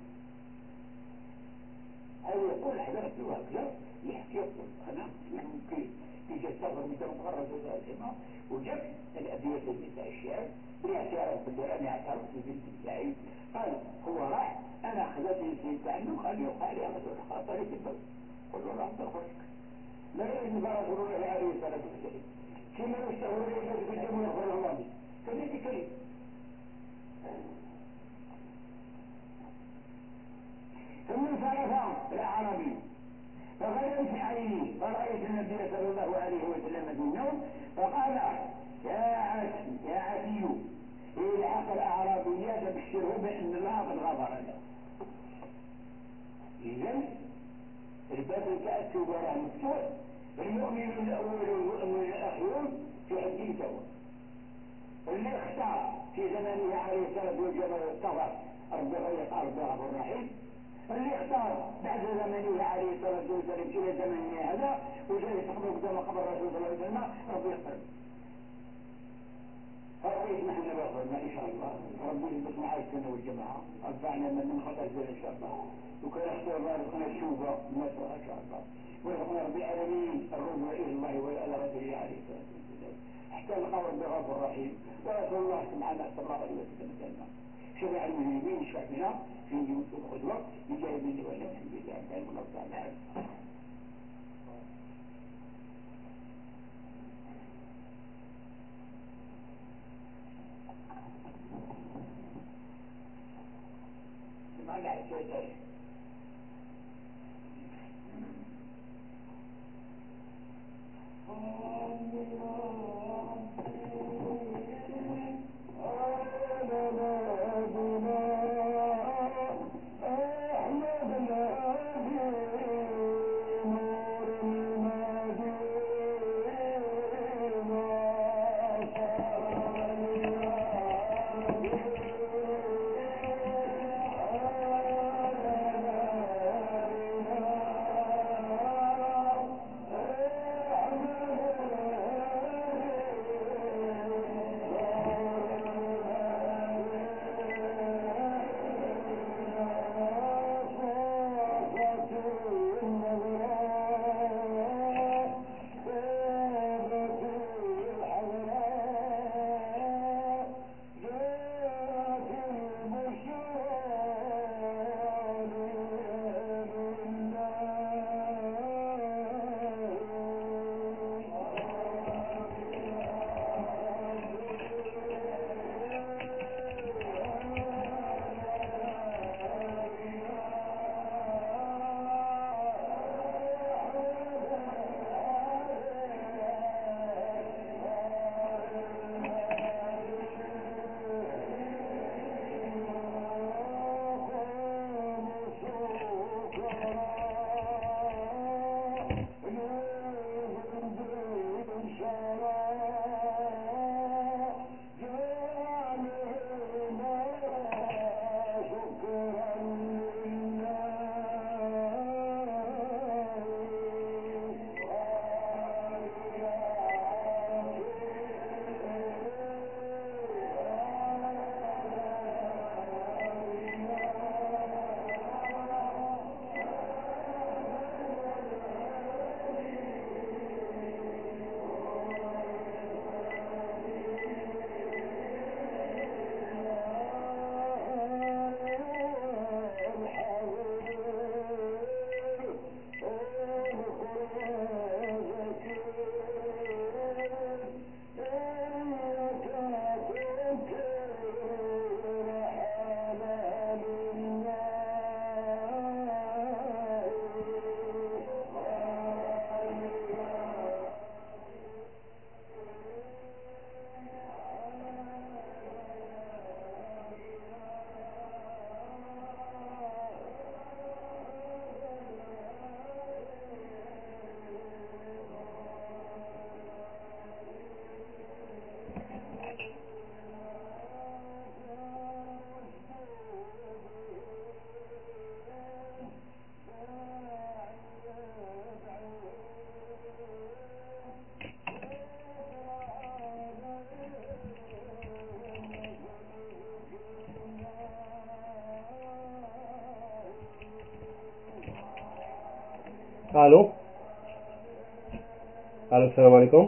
هذا يقول حضرت الوهكذا يحكي يقول أنا ممكن يجي استغفر قدام قرر زوجة الإمام وجب الأبيات بتاع الشعر باعتراف بالله أنا اعترف بالبنت بتاعي قال هو راح أنا أخذت السيد عنه قال يوقع لي رسول خاطري في البلد قل له الله تغفر لك لا يجب رسول الله عليه الصلاة والسلام كما يستغفر إليك تقدم ويغفر الله به كذلك كريم. ثم انصرف الأعرابي فغلم في عيني فرأيت النبي صلى الله عليه وسلم في النوم فقال يا عتي إلحق الأعرابيات بشره بأن الله قد غفر له. إذن الباب التأكد وراء مفتوح، المؤمن الأول والمؤمن الأخير في حد سواء. اللي اختار في زمانه عليه الصلاة والسلام واستغفر ربي غفور رحيم، اللي اختار بعد زمانه عليه الصلاة والسلام إلى زمننا هذا وجاء يستقبل قدام قبر الرسول صلى الله عليه وسلم ربي يغفر ربي يسمح لنا ويغفرنا إن شاء الله. ربي يثبت معاك السنة والجماعة رفعنا من خطأ الزنا إن شاء الله. وكان اختار الله رزقنا الشوفة النصر إن شاء الله. ورزقنا رب العالمين الرجوع إلى الله وإلى رسوله عليه الصلاة والسلام حتى نلقى ربي غفور رحيم. ورسول الله سبحانه صلى الله عليه وسلم مثلنا شفع المسلمين يشفع بنا في يوم الخطبة يجاهد مني ولا الحمد لله كان الله تعالى. سمعنا الشيطان الو السلام عليكم.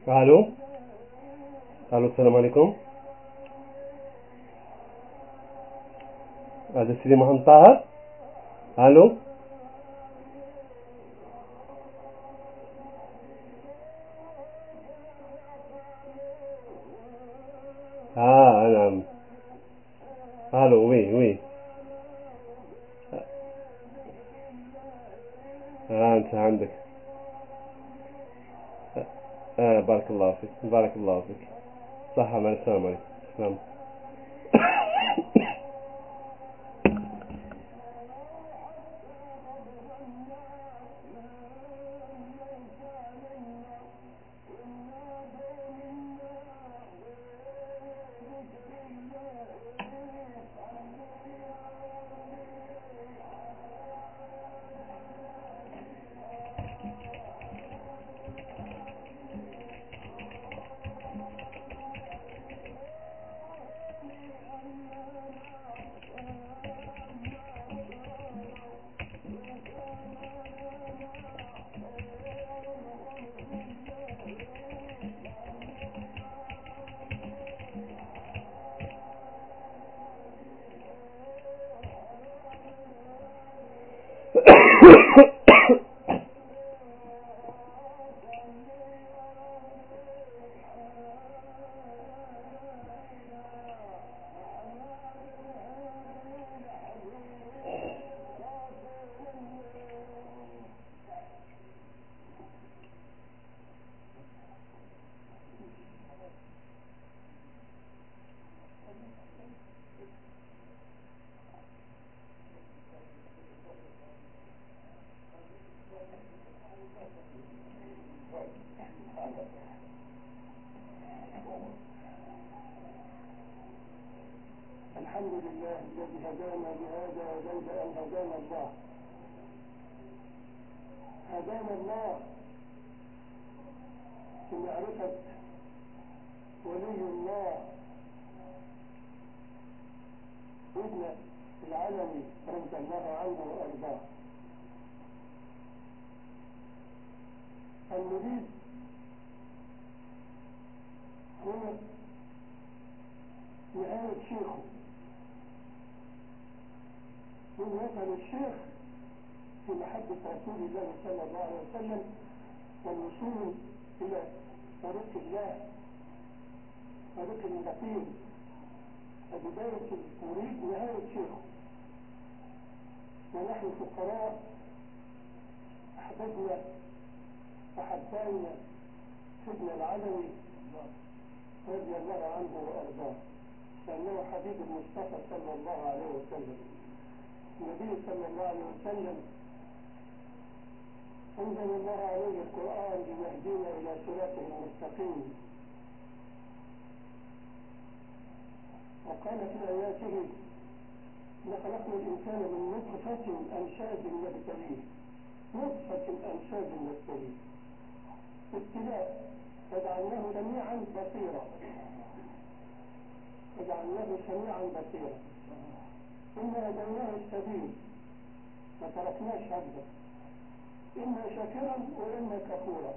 الو السلام عليكم. هذا سيدي محمد طاهر. الو نعم. الو وي انت عندك. بارك الله فيك. صحة مع السلام عليكم. السلام. الحمد لله الذي هدانا بهذا وليس أن هدانا الله. هدانا الله في معرفة ولي الله ابن العلوي رضي الله عنه وأرضاه. المريد هو نهاية شيخه، من وصل الشيخ في محبة رسول الله صلى الله عليه وسلم والوصول إلى طريق الله، طريق المستقيم. فبداية المريد نهاية شيخه، ونحن فقراء أحببنا وحبانا سيدنا العلوي رضي الله عنه وأرضاه، لأنه حبيب المصطفى صلى الله عليه وسلم. النبي صلى الله عليه وسلم أنزل الله عليه القرآن ليهدينا إلى صراطه المستقيم، وقال في آياته: لخلقنا الإنسان من نطفة أمشاج نبتليه. نطفة أمشاج نبتليه، ابتلاء، فجعلناه سميعا بصيرا. إنا هديناه السبيل ما تركناش هدى، إما شاكرا وإما كفورا،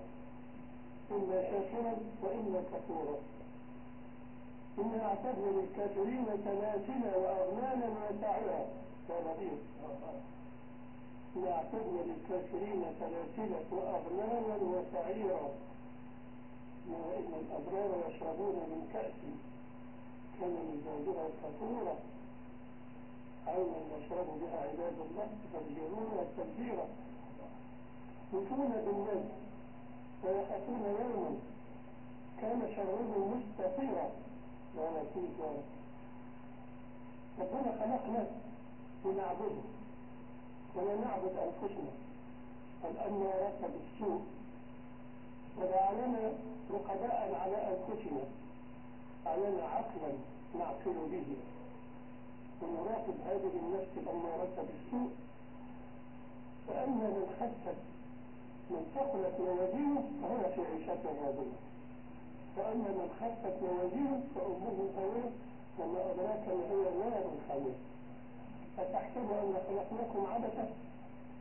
إنا أعتدنا للكافرين سلاسل وأغلالا وسعيرا. يا نبي، إنا أعتدنا للكافرين سلاسل وأغلالا وسعيرا. إن الأبرار يشربون من كأس كان مزاجها كفورا، عينا يشرب بها عباد الله يفجرونها تفجيرا. يوفون بالنذر ويخافون يوما كان شره مستطيرا. يا لطيف يا رب. ربنا خلقنا لنعبده ولا نعبد أنفسنا الأمارة بالسوء، وجعلنا رقباء على أنفسنا، علينا عقلا نعقل به ونراقب هذه النفس الأمارة بالسوء. فأما من ثقلت موازينه فهو في عيشة راضية، وأما من خفت موازينه فأمه هاوية وما أدراك ما هي نار حامية. فتحسب أن خلقناكم عبثا؟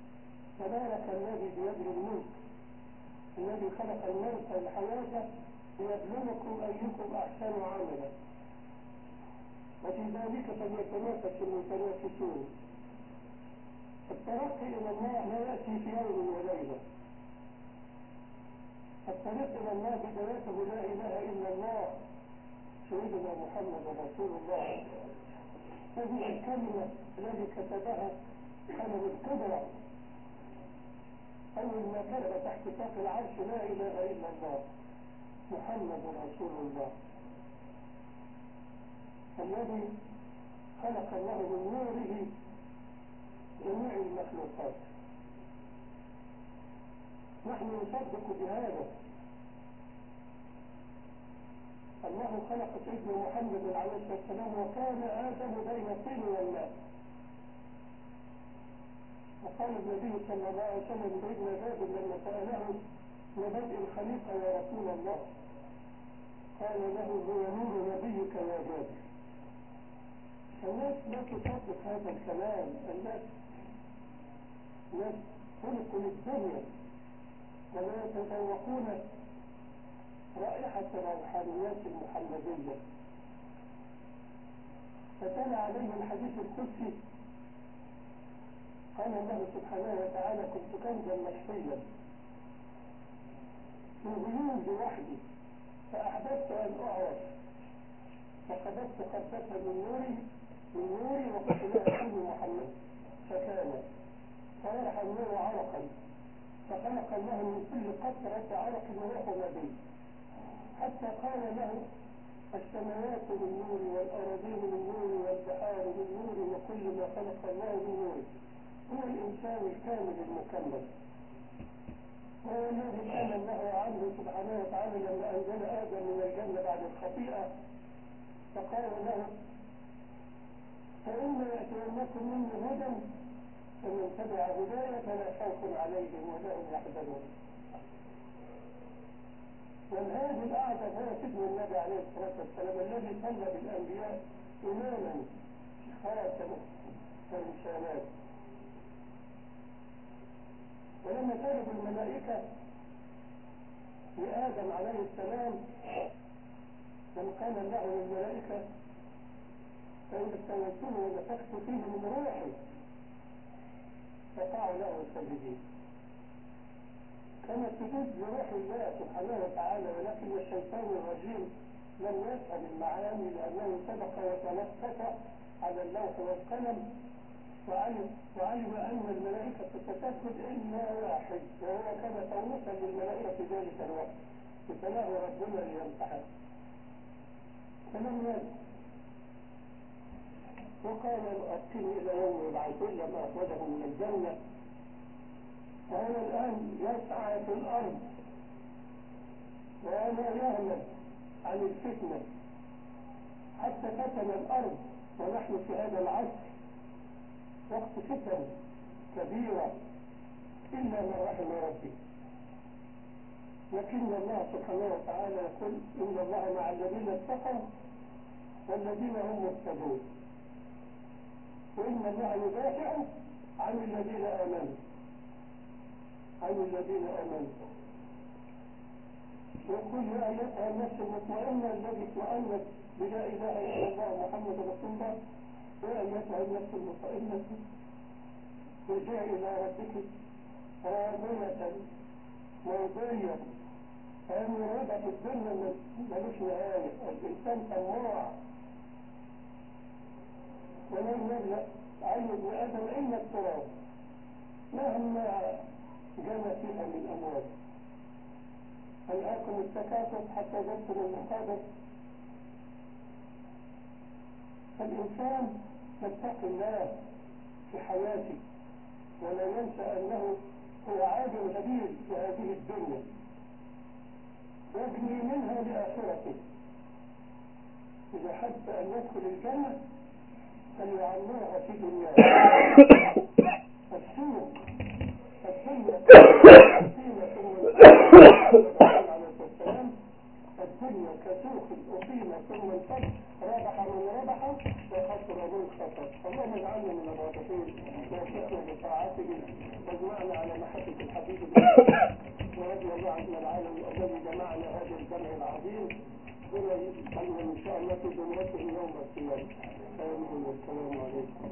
تبارك الذي بيده الملك، الذي خلق الموت والحياة ليبلوكم أيكم أحسن عملا وفي ذلك فليتنافس المتنافسون. الترقي إلى الله لا يأتي في يوم وليلة. الطريق إلى الله بدايته لا إله إلا الله سيدنا محمد رسول الله. هذه الكلمة التي كتبها قلم القدرة أول ما كتب تحت ساق العرش لا إله إلا الله محمد رسول الله الذي خلق الله من نوره جميع المخلوقات. نحن نصدق بهذا. الله خلق سيدنا محمد عليه الصلاة والسلام وكان آدم بين الطين والماء. وقال النبي صلى الله عليه وسلم لابن جابر لما سأله ما بدء الخليقة يا رسول الله؟ قال له هو نور نبيك يا جابر. الناس لا تصدق هذا الكلام. الناس خلقوا للدنيا ولا يتذوقون رائحة الروحانيات المحمدية. فتلا عليه الحديث القدسي قال الله سبحانه وتعالى كنت كنزا مخفيا في غيوم لوحدي فأحببت أن أعرف فقبضت قبضة من نوري وقلت لها كوني محمد فكان فورح النور عرقا فخلق الله من كل قطرة عرق روح نبي حتى قال له السماوات من نور والأراضين من نور والبحار من نور وكل ما خلق الله من نور. هو الإنسان الكامل المكمل. وهو الذي قال الله عنه سبحانه وتعالى لما أنزل آدم من الجنة بعد الخطيئة فقال له فإما يأتينكم مني هدى فمن تبع هدايا فلا خوف عليهم ولا هم يحزنون. والهادي الأعظم هو سيدنا النبي عليه الصلاة والسلام الذي صلى بالأنبياء إماما خاتم الرسالات. ولما طلب الملائكة لآدم عليه السلام لما قال الله للملائكة فإن استويتم ونفخت فيه من روحي فقعوا له الساجدين. كان السجود لروح الله سبحانه وتعالى ولكن الشيطان الرجيم لم يفهم المعاني لأنه سبق وتلطف على اللوح والقلم وعلم أن الملائكة ستسجد إلا واحد وهو كان طاووسا للملائكة في ذلك الوقت ابتلاه ربنا ليمتحن فلم يزل وقال أبقني إلى يوم يبعثون لما أخرجه من الجنة. وهو الآن يسعى في الأرض ولا يهمل عن الفتنة حتى فتن الأرض. ونحن في هذا العصر وقت فتن كبيرة إلا من رحم ربي. لكن الله سبحانه وتعالى يقول إن الله مع الذين اتقوا والذين هم مهتدون وإن الله يدافع عن الذين آمنوا يقول يا أيتها النفس المطمئنة الذي اطمأنت بلا إله إلا الله محمد رسول الله يا أيتها النفس المطمئنة ارجعي إلى ربك راضية مرضية. فإن الرضا في الدنيا ملوش نهاية. الإنسان طماع ولن يملأ عين ابن آدم إلا التراب مهما جنى فيها من أموال. ألهاكم التكاثر حتى زرتم المقابر. فالإنسان يتقي الله في حياته ولا ينسى أنه هو عابر سبيل في هذه الدنيا يبني منها لآخرته. إذا حب أن يدخل الجنة فليعمرها في دنياه. السوق الدنيا الدنيا كسوق أقيم ثم انفض ربح من ربح وخسر من خسر. اللهم اجعلنا واجعلنا من الراشدين ووفقنا لطاعته واجمعنا على محبة الحبيب ورضي الله عن العالم الذي جمعنا هذا الجمع العظيم ويجعلنا ان شاء الله في جمرته يوم القيامة. آمين والسلام عليكم.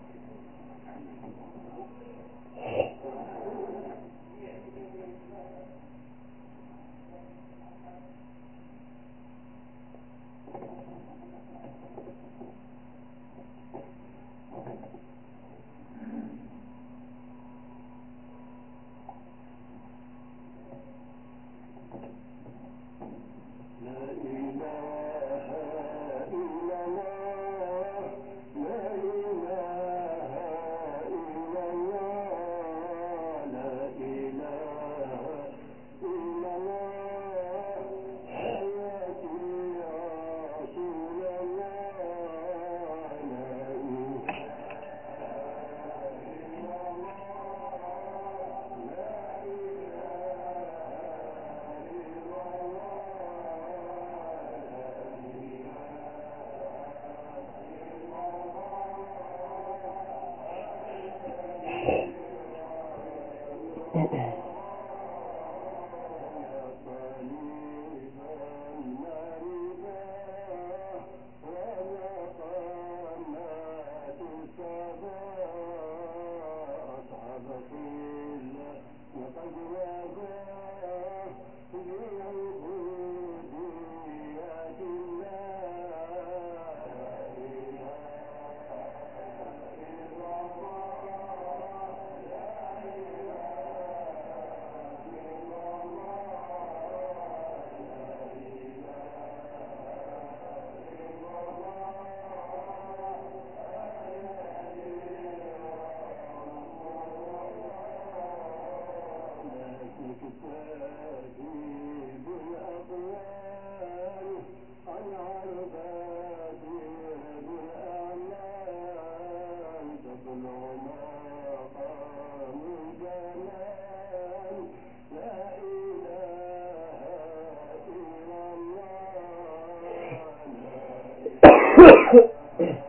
Thank you.